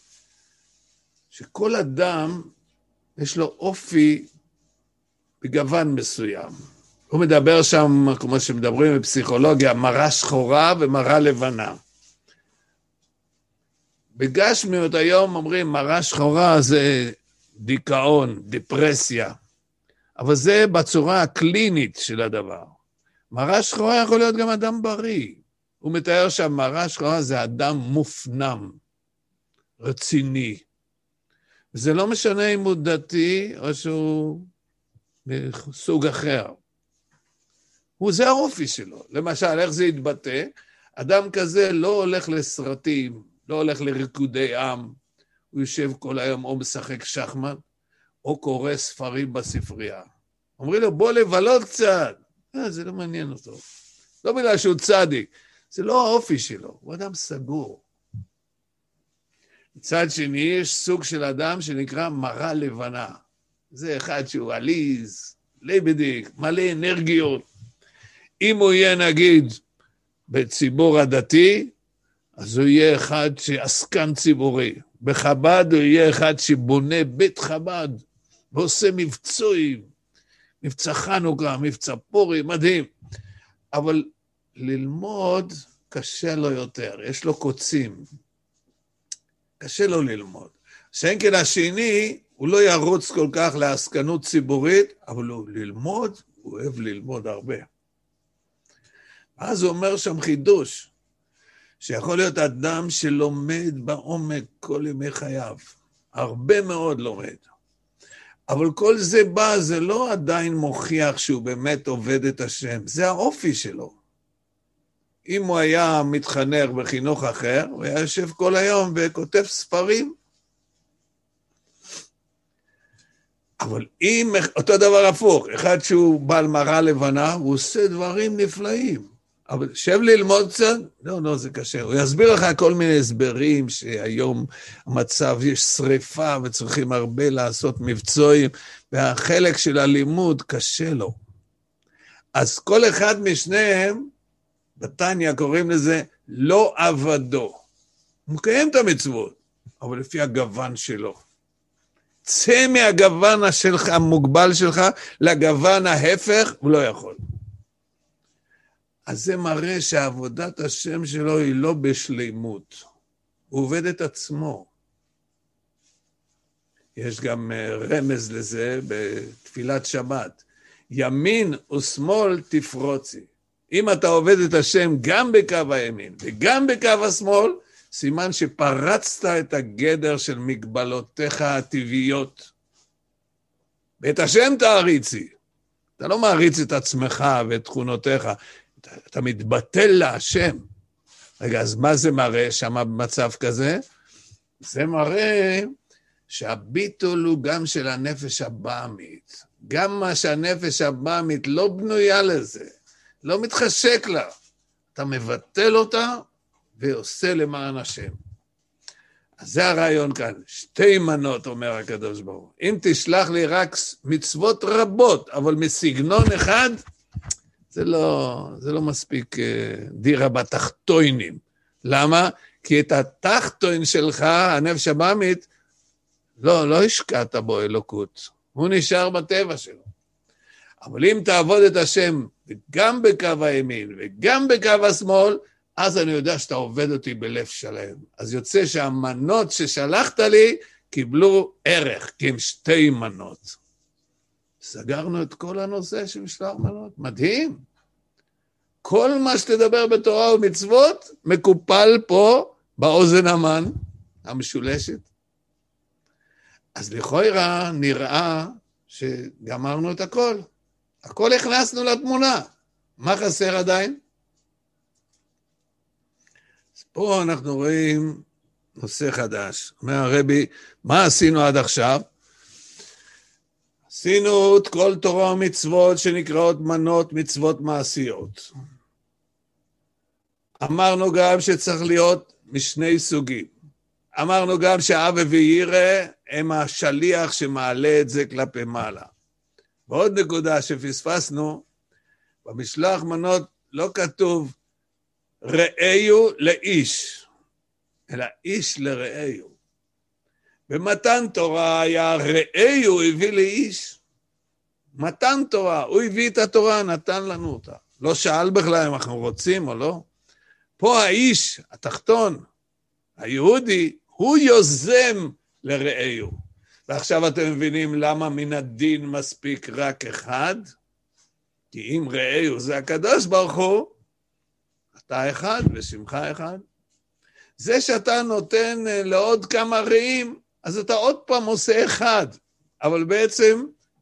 שכל אדם יש לו אופי בגוון מסוים. הוא מדבר שם, כמו שמדברים בפסיכולוגיה, מראה שחורה ומראה לבנה. בגשמיות היום אומרים, מראה שחורה זה דיכאון, דיפרסיה. אבל זה בצורה הקלינית של הדבר. מראה שחורה יכול להיות גם אדם בריא. הוא מתאר שהמראה שחורה זה אדם מופנם, רציני. זה לא משנה אם הוא דתי או שהוא מסוג אחר. זה האופי שלו. למשל, איך זה יתבטא? אדם כזה לא הולך לסרטים, לא הולך לריקודי עם, הוא יושב כל היום או משחק שחמט, או קורא ספרים בספרייה. אומרים לו, בוא לבלות קצת. זה לא מעניין אותו. לא בגלל שהוא צדיק. זה לא האופי שלו, הוא אדם סגור. מצד שני, יש סוג של אדם שנקרא מרה לבנה. זה אחד שהוא עליז, ליבדיק, מלא אנרגיות. אם הוא יהיה נגיד בציבור הדתי, אז הוא יהיה אחד שעסקן ציבורי. בחב"ד הוא יהיה אחד שבונה בית חב"ד, ועושה מבצועים, מבצע חנוכה, מבצע פורים, מדהים. אבל ללמוד קשה לו יותר, יש לו קוצים. קשה לו ללמוד. שאין כן השני, הוא לא ירוץ כל כך לעסקנות ציבורית, אבל הוא ללמוד, הוא אוהב ללמוד הרבה. אז הוא אומר שם חידוש, שיכול להיות אדם שלומד בעומק כל ימי חייו, הרבה מאוד לומד. אבל כל זה בא, זה לא עדיין מוכיח שהוא באמת עובד את השם, זה האופי שלו. אם הוא היה מתחנך בחינוך אחר, הוא היה יושב כל היום וכותב ספרים. אבל אם, אותו דבר הפוך, אחד שהוא בעל מרה לבנה, הוא עושה דברים נפלאים. אבל שב ללמוד קצת, לא, זה קשה. הוא יסביר לך כל מיני הסברים שהיום המצב יש שריפה וצריכים הרבה לעשות מבצועים, והחלק של הלימוד קשה לו. אז כל אחד משניהם, בתניא קוראים לזה לא עבדו. הוא מקיים את המצוות, אבל לפי הגוון שלו. צא מהגוון שלך, המוגבל שלך, לגוון ההפך, הוא לא יכול. אז זה מראה שעבודת השם שלו היא לא בשלימות. הוא עובד את עצמו. יש גם רמז לזה בתפילת שבת. ימין ושמאל תפרוצי. אם אתה עובד את השם גם בקו הימין וגם בקו השמאל, סימן שפרצת את הגדר של מגבלותיך הטבעיות. ואת השם תעריצי. אתה לא מעריץ את עצמך ואת תכונותיך, אתה מתבטל להשם. רגע, אז מה זה מראה שם במצב כזה? זה מראה שהביטול הוא גם של הנפש הבאמית. גם מה שהנפש הבאמית לא בנויה לזה, לא מתחשק לה. אתה מבטל אותה ועושה למען השם. אז זה הרעיון כאן. שתי מנות, אומר הקדוש ברוך הוא. אם תשלח לי רק מצוות רבות, אבל מסגנון אחד, זה לא מספיק דירה בתחתוינים. למה? כי את התחתוין שלך, הנפש הבאמית, לא השקעת בו אלוקות. הוא נשאר בטבע שלו. אבל אם תעבוד את השם גם בקו הימין וגם בקו השמאל, אז אני יודע שאתה עובד אותי בלב שלם. אז יוצא שהמנות ששלחת לי קיבלו ערך, כי הם שתי מנות. סגרנו את כל הנושא של משלוח מנות. מדהים. כל מה שתדבר בתורה ומצוות מקופל פה באוזן המן המשולשת. אז לכאורה נראה שגמרנו את הכל. הכל הכנסנו לתמונה. מה חסר עדיין? אז פה אנחנו רואים נושא חדש. אומר הרבי, מה עשינו עד עכשיו? עשינו את כל תורה ומצוות שנקראות מנות מצוות מעשיות. אמרנו גם שצריך להיות משני סוגים. אמרנו גם שאבא וירא הם השליח שמעלה את זה כלפי מעלה. ועוד נקודה שפספסנו, במשלוח מנות לא כתוב רעיו לאיש, אלא איש לרעיו. במתן תורה היה רעיו הביא לאיש. מתן תורה, הוא הביא את התורה, נתן לנו אותה. לא שאל בכלל אם אנחנו רוצים או לא. פה האיש, התחתון, היהודי, הוא יוזם לרעיו. ועכשיו אתם מבינים למה מן הדין מספיק רק אחד? כי אם רעיו זה הקדוש ברוך הוא, אתה אחד ושמך אחד. זה שאתה נותן לעוד כמה רעים, אז אתה עוד פעם עושה אחד. אבל בעצם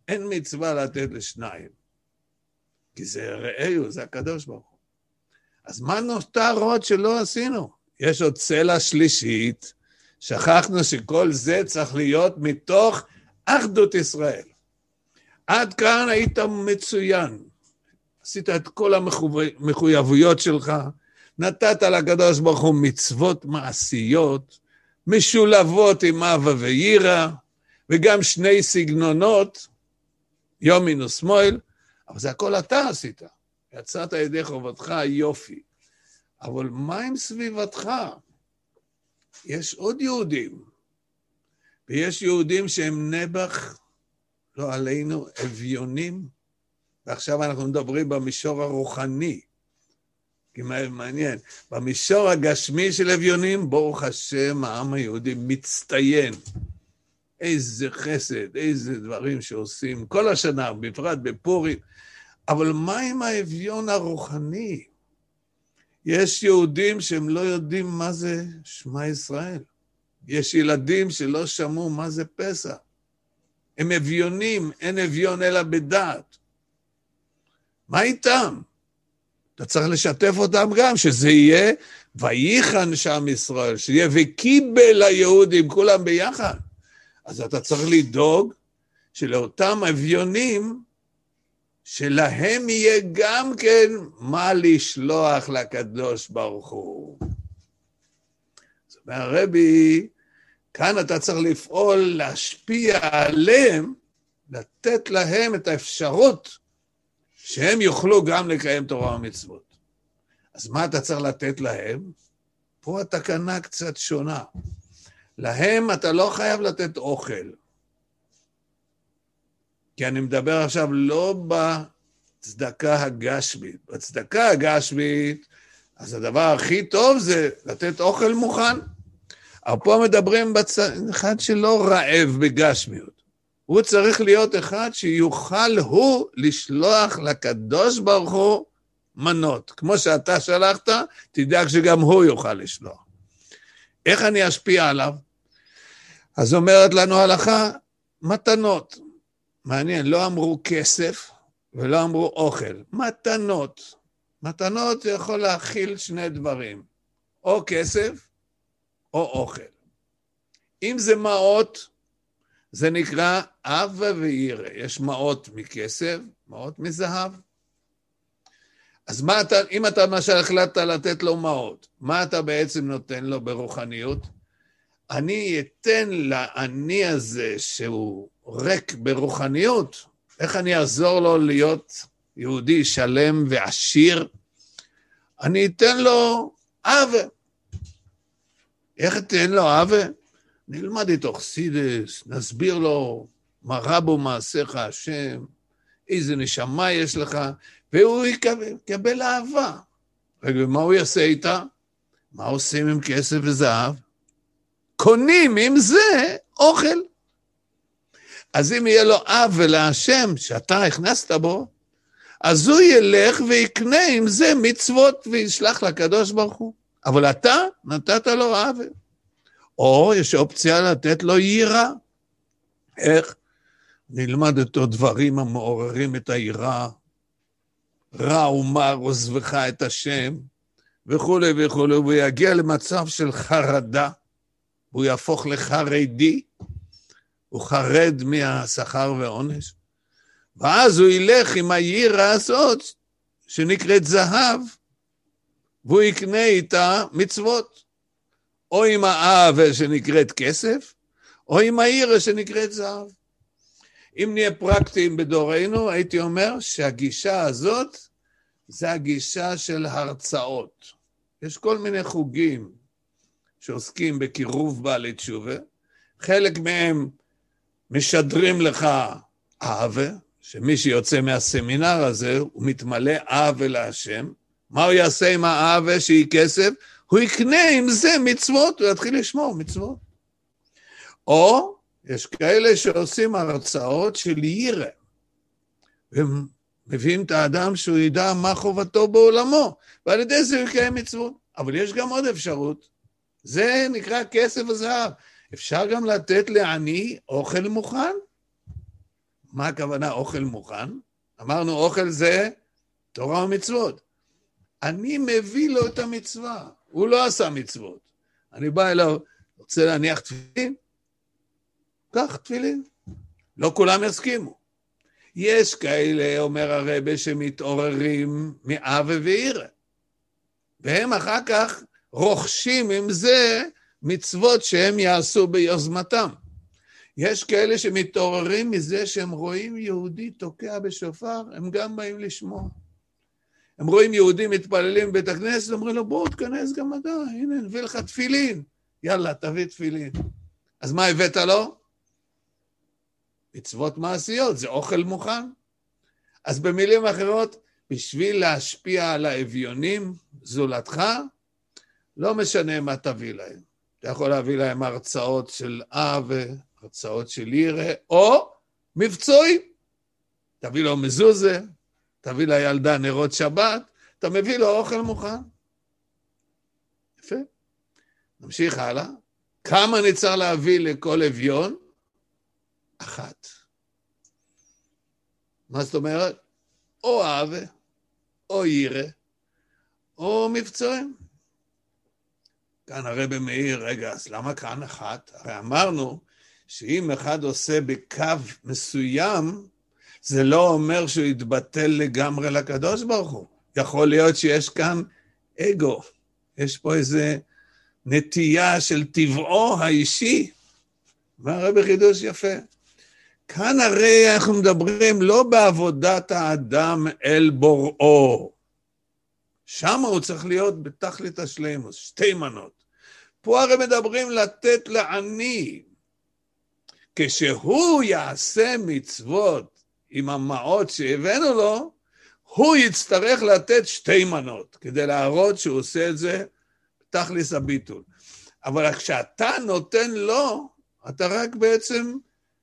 אין מצווה לתת לשניים. כי זה רעהו, זה הקדוש ברוך הוא. אז מה נותר עוד שלא עשינו? יש עוד צלע שלישית, שכחנו שכל זה צריך להיות מתוך אחדות ישראל. עד כאן היית מצוין. עשית את כל המחויבויות שלך, נתת לקדוש ברוך הוא מצוות מעשיות, משולבות עם אהבה ויראה, וגם שני סגנונות, יומין ושמאל, אבל זה הכל אתה עשית. יצאת ידי חובתך יופי. אבל מה עם סביבתך? יש עוד יהודים, ויש יהודים שהם נבח, לא עלינו, אביונים, ועכשיו אנחנו מדברים במישור הרוחני, כי מעניין, במישור הגשמי של אביונים, ברוך השם, העם היהודי מצטיין. איזה חסד, איזה דברים שעושים כל השנה, בפרט בפורים. אבל מה עם האביון הרוחני? יש יהודים שהם לא יודעים מה זה שמע ישראל. יש ילדים שלא שמעו מה זה פסח. הם אביונים, אין אביון אלא בדעת. מה איתם? אתה צריך לשתף אותם גם, שזה יהיה ויחן שם ישראל, שיהיה וקיבל היהודים, כולם ביחד. אז אתה צריך לדאוג שלאותם אביונים, שלהם יהיה גם כן מה לשלוח לקדוש ברוך הוא. זאת אומרת, הרבי, כאן אתה צריך לפעול, להשפיע עליהם, לתת להם את האפשרות, שהם יוכלו גם לקיים תורה ומצוות. אז מה אתה צריך לתת להם? פה התקנה קצת שונה. להם אתה לא חייב לתת אוכל. כי אני מדבר עכשיו לא בצדקה הגשמית. בצדקה הגשמית, אז הדבר הכי טוב זה לתת אוכל מוכן. אבל פה מדברים אחד שלא רעב בגשמיות. הוא צריך להיות אחד שיוכל הוא לשלוח לקדוש ברוך הוא מנות. כמו שאתה שלחת, תדאג שגם הוא יוכל לשלוח. איך אני אשפיע עליו? אז אומרת לנו הלכה, מתנות. מעניין, לא אמרו כסף ולא אמרו אוכל. מתנות. מתנות זה יכול להכיל שני דברים. או כסף או אוכל. אם זה מעות, זה נקרא אהבה ויראה. יש מעות מכסף, מעות מזהב. אז מה אתה, אם אתה למשל החלטת לתת לו מעות, מה אתה בעצם נותן לו ברוחניות? אני אתן לעני הזה שהוא ריק ברוחניות, איך אני אעזור לו להיות יהודי שלם ועשיר? אני אתן לו אהבה. איך אתן לו אהבה? נלמד איתו חסידס, נסביר לו מה רבו מעשיך השם, איזה נשמה יש לך, והוא יקבל אהבה. ומה הוא יעשה איתה? מה עושים עם כסף וזהב? קונים עם זה אוכל. אז אם יהיה לו אהבה להשם שאתה הכנסת בו, אז הוא ילך ויקנה עם זה מצוות וישלח לקדוש ברוך הוא. אבל אתה נתת לו אהבה. או יש אופציה לתת לו יראה. איך? נלמד אותו דברים המעוררים את היראה. רע ומר עוזבך את השם, וכו' וכו', והוא יגיע למצב של חרדה, והוא יהפוך לחרדי, הוא חרד מהשכר והעונש, ואז הוא ילך עם היראה הזאת, שנקראת זהב, והוא יקנה איתה מצוות, או עם האהבה שנקראת כסף, או עם היראה שנקראת זהב. אם נהיה פרקטיים בדורנו, הייתי אומר שהגישה הזאת, זה הגישה של הרצאות. יש כל מיני חוגים שעוסקים בקירוב בעלי תשובה, חלק מהם משדרים לך אהבה, שמי שיוצא מהסמינר הזה, הוא מתמלא אהבה להשם. מה הוא יעשה עם האהבה שהיא כסף? הוא יקנה עם זה מצוות, הוא יתחיל לשמור מצוות. או יש כאלה שעושים הרצאות של יראה, והם מביאים את האדם שהוא ידע מה חובתו בעולמו, ועל ידי זה הוא יקיים מצוות. אבל יש גם עוד אפשרות, זה נקרא כסף וזהב. אפשר גם לתת לעני אוכל מוכן. מה הכוונה אוכל מוכן? אמרנו אוכל זה תורה ומצוות. אני מביא לו את המצווה, הוא לא עשה מצוות. אני בא אליו, רוצה להניח תפילין? קח תפילין. לא כולם יסכימו. יש כאלה, אומר הרב, שמתעוררים מאווה ויראה. והם אחר כך רוכשים עם זה מצוות שהם יעשו ביוזמתם. יש כאלה שמתעוררים מזה שהם רואים יהודי תוקע בשופר, הם גם באים לשמוע. הם רואים יהודים מתפללים בבית הכנסת, אומרים לו, בוא תכנס גם אתה, הנה נביא לך תפילין. יאללה, תביא תפילין. אז מה הבאת לו? מצוות מעשיות, זה אוכל מוכן. אז במילים אחרות, בשביל להשפיע על האביונים, זולתך, לא משנה מה תביא להם. אתה יכול להביא להם הרצאות של אהבה, הרצאות של יראה, או מבצועים. תביא לו מזוזה, תביא לילדה נרות שבת, אתה מביא לו אוכל מוכן. יפה. נמשיך הלאה. כמה אני צריך להביא לכל אביון? אחת. מה זאת אומרת? או אהבה, או יראה, או מבצועים. כאן הרב מאיר, רגע, אז למה כאן אחת? הרי אמרנו שאם אחד עושה בקו מסוים, זה לא אומר שהוא יתבטל לגמרי לקדוש ברוך הוא. יכול להיות שיש כאן אגו. יש פה איזה נטייה של טבעו האישי. והרב חידוש יפה. כאן הרי אנחנו מדברים לא בעבודת האדם אל בוראו. שם הוא צריך להיות בתכלית השלמות, שתי מנות. פה הרי מדברים לתת לעני. כשהוא יעשה מצוות עם המעות שהבאנו לו, הוא יצטרך לתת שתי מנות, כדי להראות שהוא עושה את זה בתכלית הביטול. אבל כשאתה נותן לו, אתה רק בעצם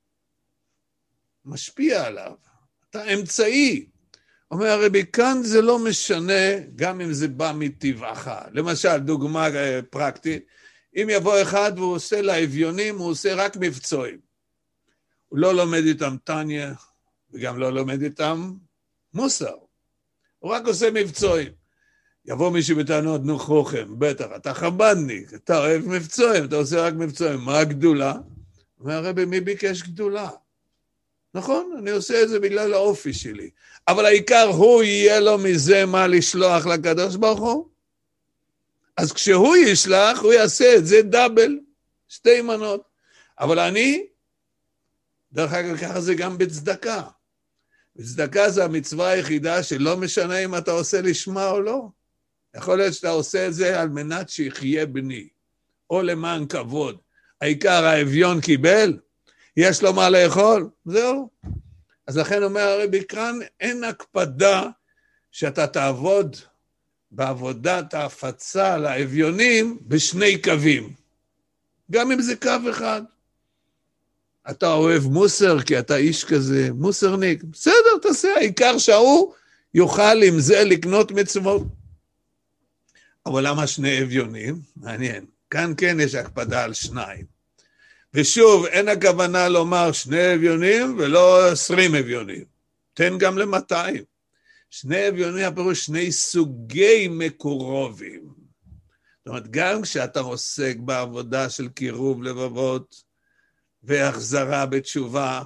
משפיע עליו. אתה אמצעי. אומר הרבי, כאן זה לא משנה, גם אם זה בא מטבעך. למשל, דוגמה פרקטית, אם יבוא אחד והוא עושה לאביונים, הוא עושה רק מבצועים. הוא לא לומד איתם טניה, וגם לא לומד איתם מוסר. הוא רק עושה מבצועים. יבוא מישהו בטענות, נו חוכם, בטח, אתה חבדניק, אתה אוהב מבצועים, אתה עושה רק מבצועים. מה הגדולה? אומר הרבי, מי ביקש גדולה? נכון, אני עושה את זה בגלל האופי שלי. אבל העיקר הוא יהיה לו מזה מה לשלוח לקדוש ברוך הוא. אז כשהוא ישלח, הוא יעשה את זה דאבל, שתי מנות. אבל אני, דרך אגב, ככה זה גם בצדקה. בצדקה זה המצווה היחידה שלא משנה אם אתה עושה לשמה או לא. יכול להיות שאתה עושה את זה על מנת שיחיה בני, או למען כבוד. העיקר האביון קיבל, יש לו מה לאכול, זהו. אז לכן אומר הרבי כאן, אין הקפדה שאתה תעבוד בעבודת ההפצה לאביונים בשני קווים. גם אם זה קו אחד. אתה אוהב מוסר, כי אתה איש כזה, מוסרניק. בסדר, תעשה, העיקר שהוא יוכל עם זה לקנות מצוות. אבל למה שני אביונים? מעניין. כאן כן יש הקפדה על שניים. ושוב, אין הכוונה לומר שני אביונים ולא 20 אביונים. תן גם ל200. שני אביונים הפירוש שני סוגי מקורבים. זאת אומרת, גם כשאתה עוסק בעבודה של קירוב לבבות והחזרה בתשובה,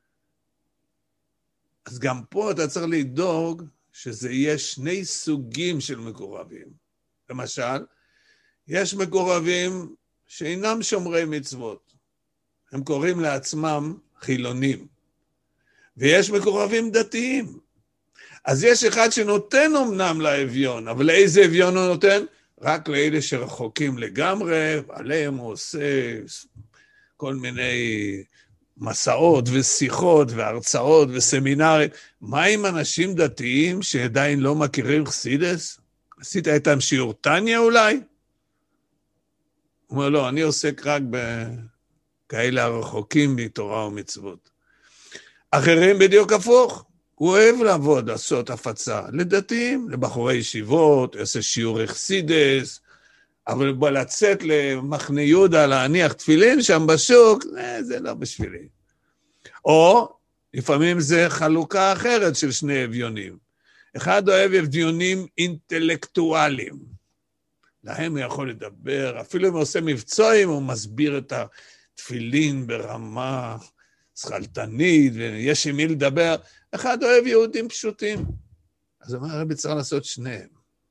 אז גם פה אתה צריך לדאוג שזה יהיה שני סוגים של מקורבים. למשל, יש מקורבים שאינם שומרי מצוות. הם קוראים לעצמם חילונים. ויש מקורבים דתיים. אז יש אחד שנותן אמנם לאביון, אבל לאיזה אביון הוא נותן? רק לאלה שרחוקים לגמרי, ועליהם הוא עושה כל מיני מסעות ושיחות והרצאות וסמינרים. מה עם אנשים דתיים שעדיין לא מכירים חסידס? עשית איתם שיעור טניה אולי? הוא אומר, לא, אני עוסק רק בכאלה הרחוקים מתורה ומצוות. אחרים בדיוק הפוך. הוא אוהב לעבוד, לעשות הפצה לדתיים, לבחורי ישיבות, עושה שיעור חסידס, אבל בוא לצאת למחנה יהודה, להניח תפילין שם בשוק, זה לא בשבילי. או לפעמים זה חלוקה אחרת של שני אביונים. אחד אוהב אביונים אינטלקטואליים. להם הוא יכול לדבר, אפילו אם הוא עושה מבצעים, הוא מסביר את התפילין ברמה שכלתנית, ויש עם מי לדבר. אחד אוהב יהודים פשוטים. אז אומר הרבי צריך לעשות שניהם.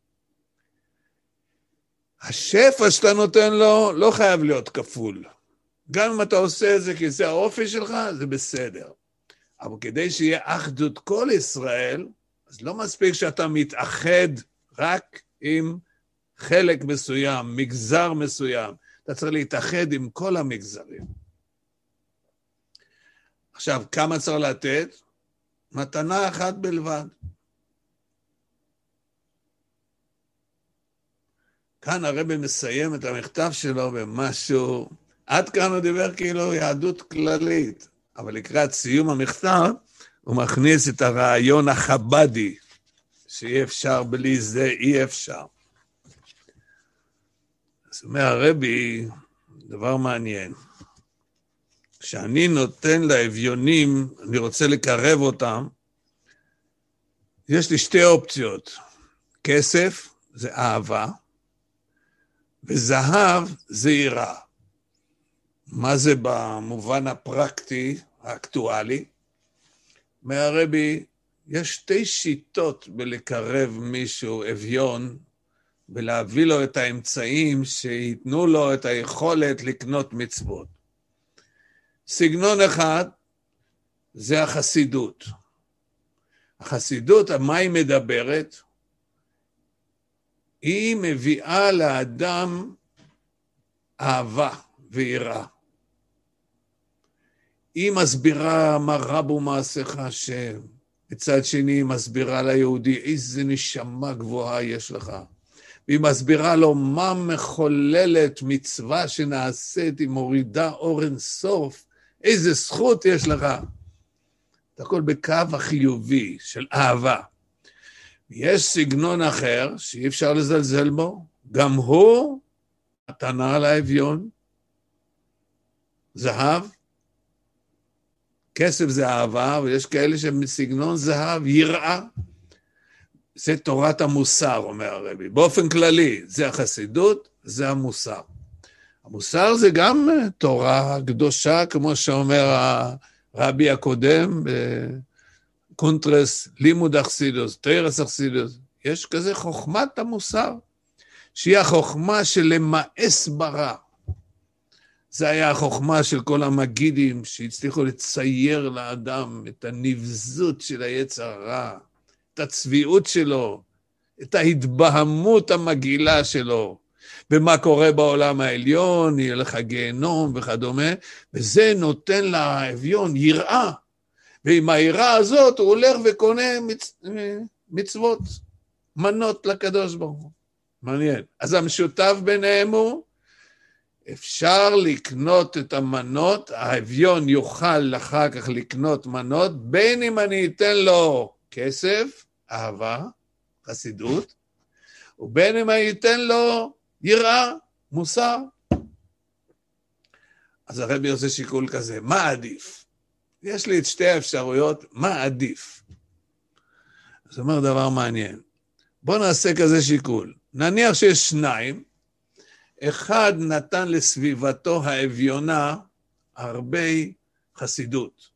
השפע שאתה נותן לו לא חייב להיות כפול. גם אם אתה עושה את זה כי זה האופי שלך, זה בסדר. אבל כדי שיהיה אחדות כל ישראל, אז לא מספיק שאתה מתאחד רק עם חלק מסוים, מגזר מסוים. אתה צריך להתאחד עם כל המגזרים. עכשיו, כמה צריך לתת? מתנה אחת בלבד. כאן הרבי מסיים את המכתב שלו במשהו, עד כאן הוא דיבר כאילו יהדות כללית, אבל לקראת סיום המכתב, הוא מכניס את הרעיון החבדי, שאי אפשר בלי זה, אי אפשר. אז אומר הרבי, דבר מעניין, כשאני נותן לאביונים, אני רוצה לקרב אותם, יש לי שתי אופציות, כסף זה אהבה, וזהב זה יראה. מה זה במובן הפרקטי, האקטואלי? מהרבי, יש שתי שיטות בלקרב מישהו אביון, ולהביא לו את האמצעים שיתנו לו את היכולת לקנות מצוות. סגנון אחד זה החסידות. החסידות, מה היא מדברת? היא מביאה לאדם אהבה ויראה. היא מסבירה מה רבו מעשיך השם. מצד שני היא מסבירה ליהודי איזה נשמה גבוהה יש לך. והיא מסבירה לו מה מחוללת מצווה שנעשית, היא מורידה אור אין סוף. איזה זכות יש לך. את הכל בקו החיובי של אהבה. יש סגנון אחר שאי אפשר לזלזל בו, גם הוא מתנה על האביון, זהב, כסף זה אהבה, ויש כאלה שמסגנון זהב, יראה, זה תורת המוסר, אומר הרבי, באופן כללי, זה החסידות, זה המוסר. המוסר זה גם תורה קדושה, כמו שאומר הרבי הקודם, קונטרס לימוד אכסידוס, תרס אכסידוס, יש כזה חוכמת המוסר, שהיא החוכמה של למאס ברע. זה היה החוכמה של כל המגידים, שהצליחו לצייר לאדם את הנבזות של היצר הרע, את הצביעות שלו, את ההתבהמות המגעילה שלו, ומה קורה בעולם העליון, יהיה לך גיהנום וכדומה, וזה נותן לאביון יראה, ועם היראה הזאת הוא הולך וקונה מצוות, מנות לקדוש ברוך הוא. מעניין. אז המשותף ביניהם הוא, אפשר לקנות את המנות, האביון יוכל אחר כך לקנות מנות, בין אם אני אתן לו כסף, אהבה, חסידות, ובין אם אני אתן לו יראה, מוסר. אז הרבי עושה שיקול כזה, מה עדיף? יש לי את שתי האפשרויות, מה עדיף? אז אומר דבר מעניין. בוא נעשה כזה שיקול. נניח שיש שניים, אחד נתן לסביבתו האביונה הרבה חסידות.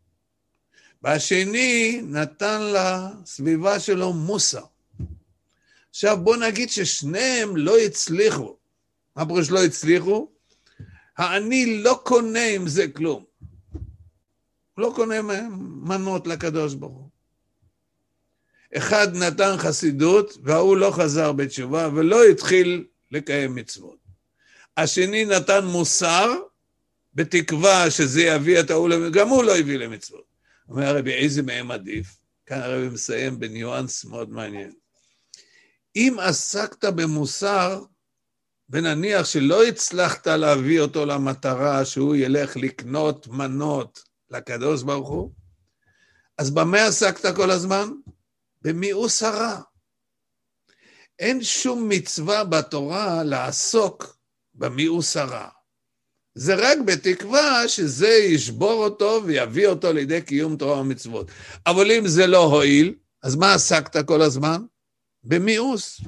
והשני נתן לסביבה שלו מוסר. עכשיו בוא נגיד ששניהם לא הצליחו. מה פירוש לא הצליחו? אני לא קונה עם זה כלום. לא קונה מנות לקדוש ברוך הוא. אחד נתן חסידות, והוא לא חזר בתשובה, ולא התחיל לקיים מצוות. השני נתן מוסר, בתקווה שזה יביא את ההוא, גם הוא לא הביא למצוות. אומר הרבי, איזה מהם עדיף? כאן הרבי מסיים בניואנס מאוד מעניין. אם עסקת במוסר, ונניח שלא הצלחת להביא אותו למטרה, שהוא ילך לקנות מנות לקדוש ברוך הוא, אז במה עסקת כל הזמן? במיאוס הרע. אין שום מצווה בתורה לעסוק במיאוס הרע. זה רק בתקווה שזה ישבור אותו ויביא אותו לידי קיום תורה ומצוות. אבל אם זה לא הועיל, אז מה עסקת כל הזמן? במיאוס,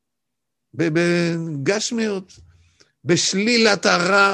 בגשמיות, בשלילת הרע.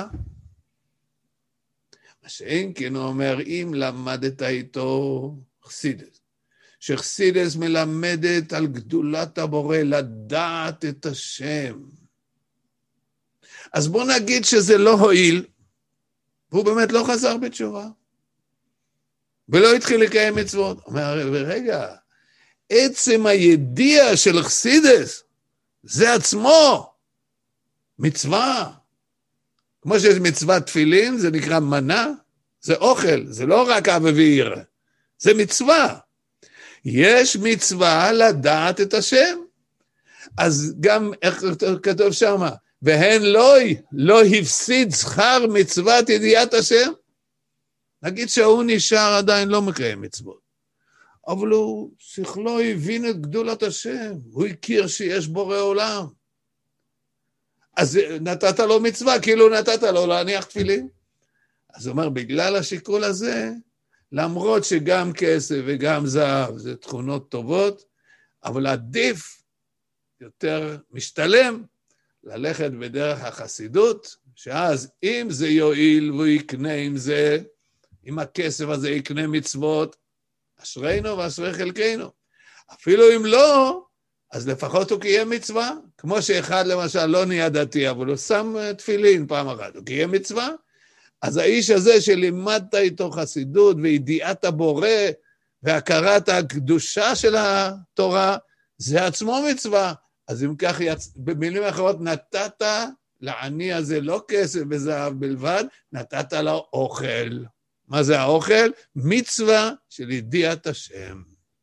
מה שאין כן הוא אומר, אם למדת איתו חסידס, שחסידס מלמדת על גדולת הבורא, לדעת את השם. אז בוא נגיד שזה לא הועיל, והוא באמת לא חזר בתשובה, ולא התחיל לקיים מצוות. אומר, רגע, עצם הידיעה של חסידס, זה עצמו מצווה. כמו שיש מצוות תפילין, זה נקרא מנה, זה אוכל, זה לא רק אבא וירא, זה מצווה. יש מצווה לדעת את השם. אז גם, איך כתוב שמה, והן לא הפסיד שכר מצוות ידיעת השם. נגיד שהוא נשאר עדיין לא מקיים מצוות. אבל הוא שכלו הבין את גדולת השם, הוא הכיר שיש בורא עולם. אז נתת לו מצווה, כאילו נתת לו להניח תפילין. אז הוא אומר, בגלל השיקול הזה, למרות שגם כסף וגם זהב זה תכונות טובות, אבל עדיף, יותר משתלם, ללכת בדרך החסידות, שאז אם זה יועיל והוא יקנה עם זה, אם הכסף הזה יקנה מצוות, אשרינו ואשרי חלקנו. אפילו אם לא, אז לפחות הוא קיים מצווה, כמו שאחד למשל לא נהיה דתי, אבל הוא שם תפילין פעם אחת, הוא קיים מצווה, אז האיש הזה שלימדת איתו חסידות וידיעת הבורא והכרת הקדושה של התורה, זה עצמו מצווה. אז אם כך, במילים אחרות, נתת לעני הזה לא כסף וזהב בלבד, נתת לו אוכל. מה זה האוכל? מצווה של ידיעת השם.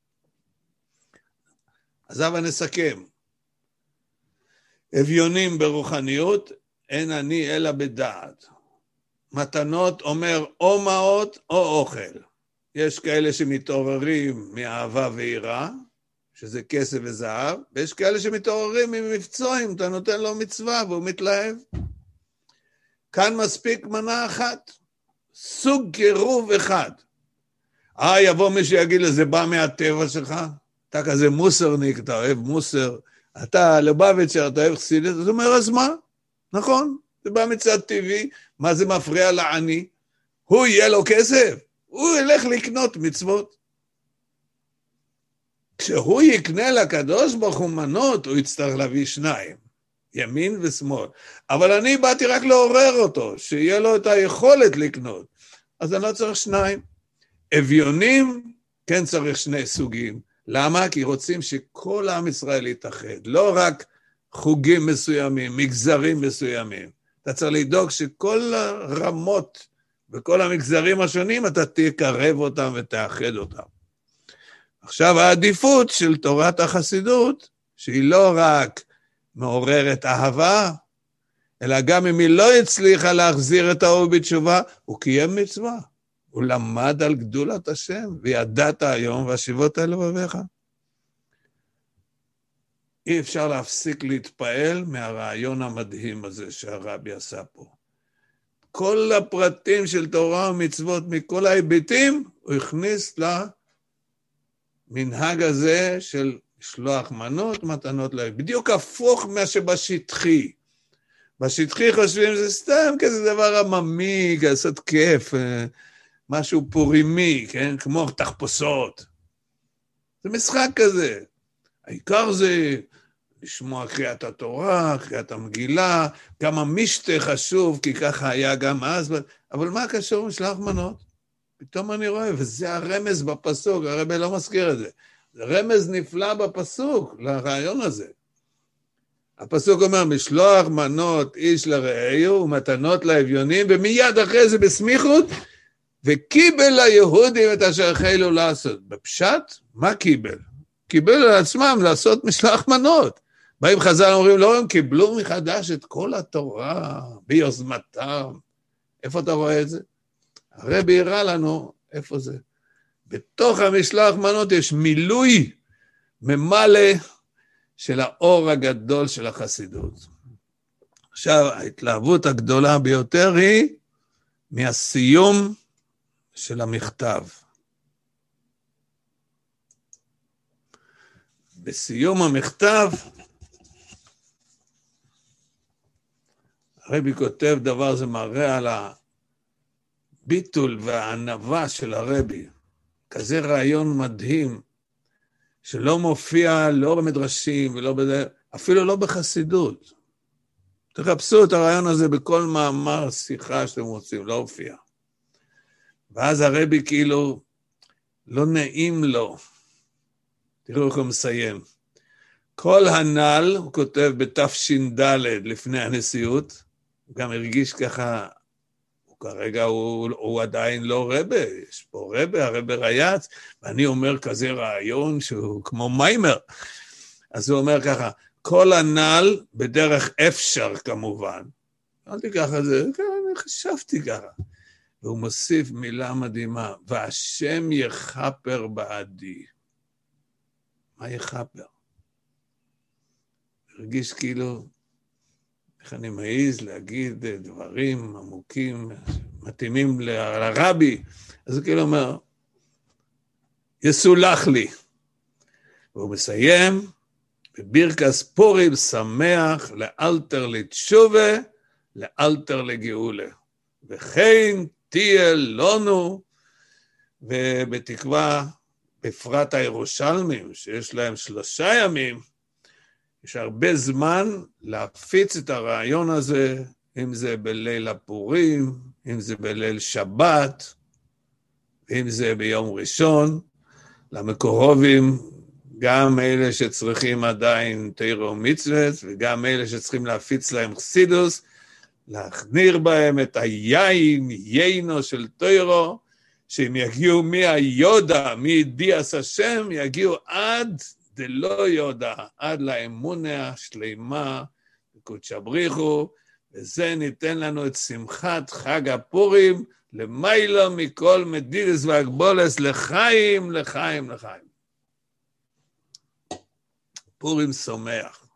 אז אבל נסכם. אביונים ברוחניות, אין אני אלא בדעת. מתנות אומר או מעות או אוכל. יש כאלה שמתעוררים מאהבה ויראה, שזה כסף וזהב, ויש כאלה שמתעוררים ממבצועים, אתה נותן לו מצווה והוא מתלהב. כאן מספיק מנה אחת, סוג קירוב אחד. יבוא מי שיגיד לזה, בא מהטבע שלך, אתה כזה מוסרניק, אתה אוהב מוסר, אתה לבביצ'ר, אתה אוהב חסידות, אז הוא אומר, אז מה? נכון, זה בא מצד טבעי, מה זה מפריע לעני? הוא יהיה לו כסף, הוא ילך לקנות מצוות. כשהוא יקנה לקדוש ברוך הוא מנות, הוא יצטרך להביא שניים, ימין ושמאל. אבל אני באתי רק לעורר אותו, שיהיה לו את היכולת לקנות. אז אני לא צריך שניים. אביונים, כן צריך שני סוגים. למה? כי רוצים שכל עם ישראל יתאחד, לא רק חוגים מסוימים, מגזרים מסוימים. אתה צריך לדאוג שכל הרמות וכל המגזרים השונים, אתה תקרב אותם ותאחד אותם. עכשיו העדיפות של תורת החסידות, שהיא לא רק מעוררת אהבה, אלא גם אם היא לא הצליחה להחזיר את האור בתשובה, הוא קיים מצווה. הוא למד על גדולת השם, וידעת היום והשיבות אל לבביך. אי אפשר להפסיק להתפעל מהרעיון המדהים הזה שהרבי עשה פה. כל הפרטים של תורה ומצוות, מכל ההיבטים, הוא הכניס למנהג הזה של שלוח מנות, מתנות לב. בדיוק הפוך מה שבשטחי. בשטחי חושבים זה סתם כזה דבר עממי, לעשות כיף, משהו פורימי, כן? כמו תחפושות. זה משחק כזה. העיקר זה לשמוע קריאת התורה, קריאת המגילה, גם המשתה חשוב, כי ככה היה גם אז, אבל מה קשור משלוח מנות? פתאום אני רואה, וזה הרמז בפסוק, הרבי לא מזכיר את זה. זה רמז נפלא בפסוק, לרעיון הזה. הפסוק אומר, משלוח מנות איש לרעהו, ומתנות לאביונים, ומיד אחרי זה בסמיכות, וקיבל ליהודים את אשר החלו לעשות. בפשט, מה קיבל? קיבל על עצמם לעשות משלוח מנות. באים חז"ל אומרים, לא, הם קיבלו מחדש את כל התורה ביוזמתם. איפה אתה רואה את זה? הרבי הראה לנו איפה זה. בתוך המשלוח מנות יש מילוי ממלא של האור הגדול של החסידות. עכשיו, ההתלהבות הגדולה ביותר היא מהסיום של המכתב. בסיום המכתב, הרבי כותב דבר, זה מראה על הביטול והענווה של הרבי. כזה רעיון מדהים, שלא מופיע לא במדרשים, ולא בזה, אפילו לא בחסידות. תחפשו את הרעיון הזה בכל מאמר שיחה שאתם רוצים, לא הופיע. ואז הרבי כאילו לא נעים לו. תראו איך הוא מסיים. כל הנ"ל, הוא כותב בתש"ד לפני הנשיאות, הוא גם הרגיש ככה, כרגע הוא עדיין לא רבי, יש פה רבי, הרבי רייץ, ואני אומר כזה רעיון שהוא כמו מיימר. אז הוא אומר ככה, כל הנ"ל בדרך אפשר כמובן. אל תיקח את זה, אני חשבתי ככה. והוא מוסיף מילה מדהימה, והשם יחפר בעדי. מה יחפר? הרגיש כאילו, איך אני מעיז להגיד דברים עמוקים, מתאימים לרבי, אז הוא כאילו אומר, יסולח לי. והוא מסיים, בבירכס פורים שמח לאלתר לתשובה, לאלתר לגאולה. וכן תהיה לנו, ובתקווה, בפרט הירושלמים, שיש להם 3 ימים, יש הרבה זמן להפיץ את הרעיון הזה, אם זה בליל הפורים, אם זה בליל שבת, אם זה ביום ראשון, למקורבים, גם אלה שצריכים עדיין תורה ומצוות, וגם אלה שצריכים להפיץ להם חסידוס, להכניר בהם את היין, יינו של תורה, שהם יגיעו מהיודע, מידיעס השם, יגיעו עד דלא יודע, עד לאמונה השלימה, בקודשא בריחו, וזה ניתן לנו את שמחת חג הפורים, למיילו מכל מדידס והגבולס, לחיים, לחיים, לחיים. פורים שמח.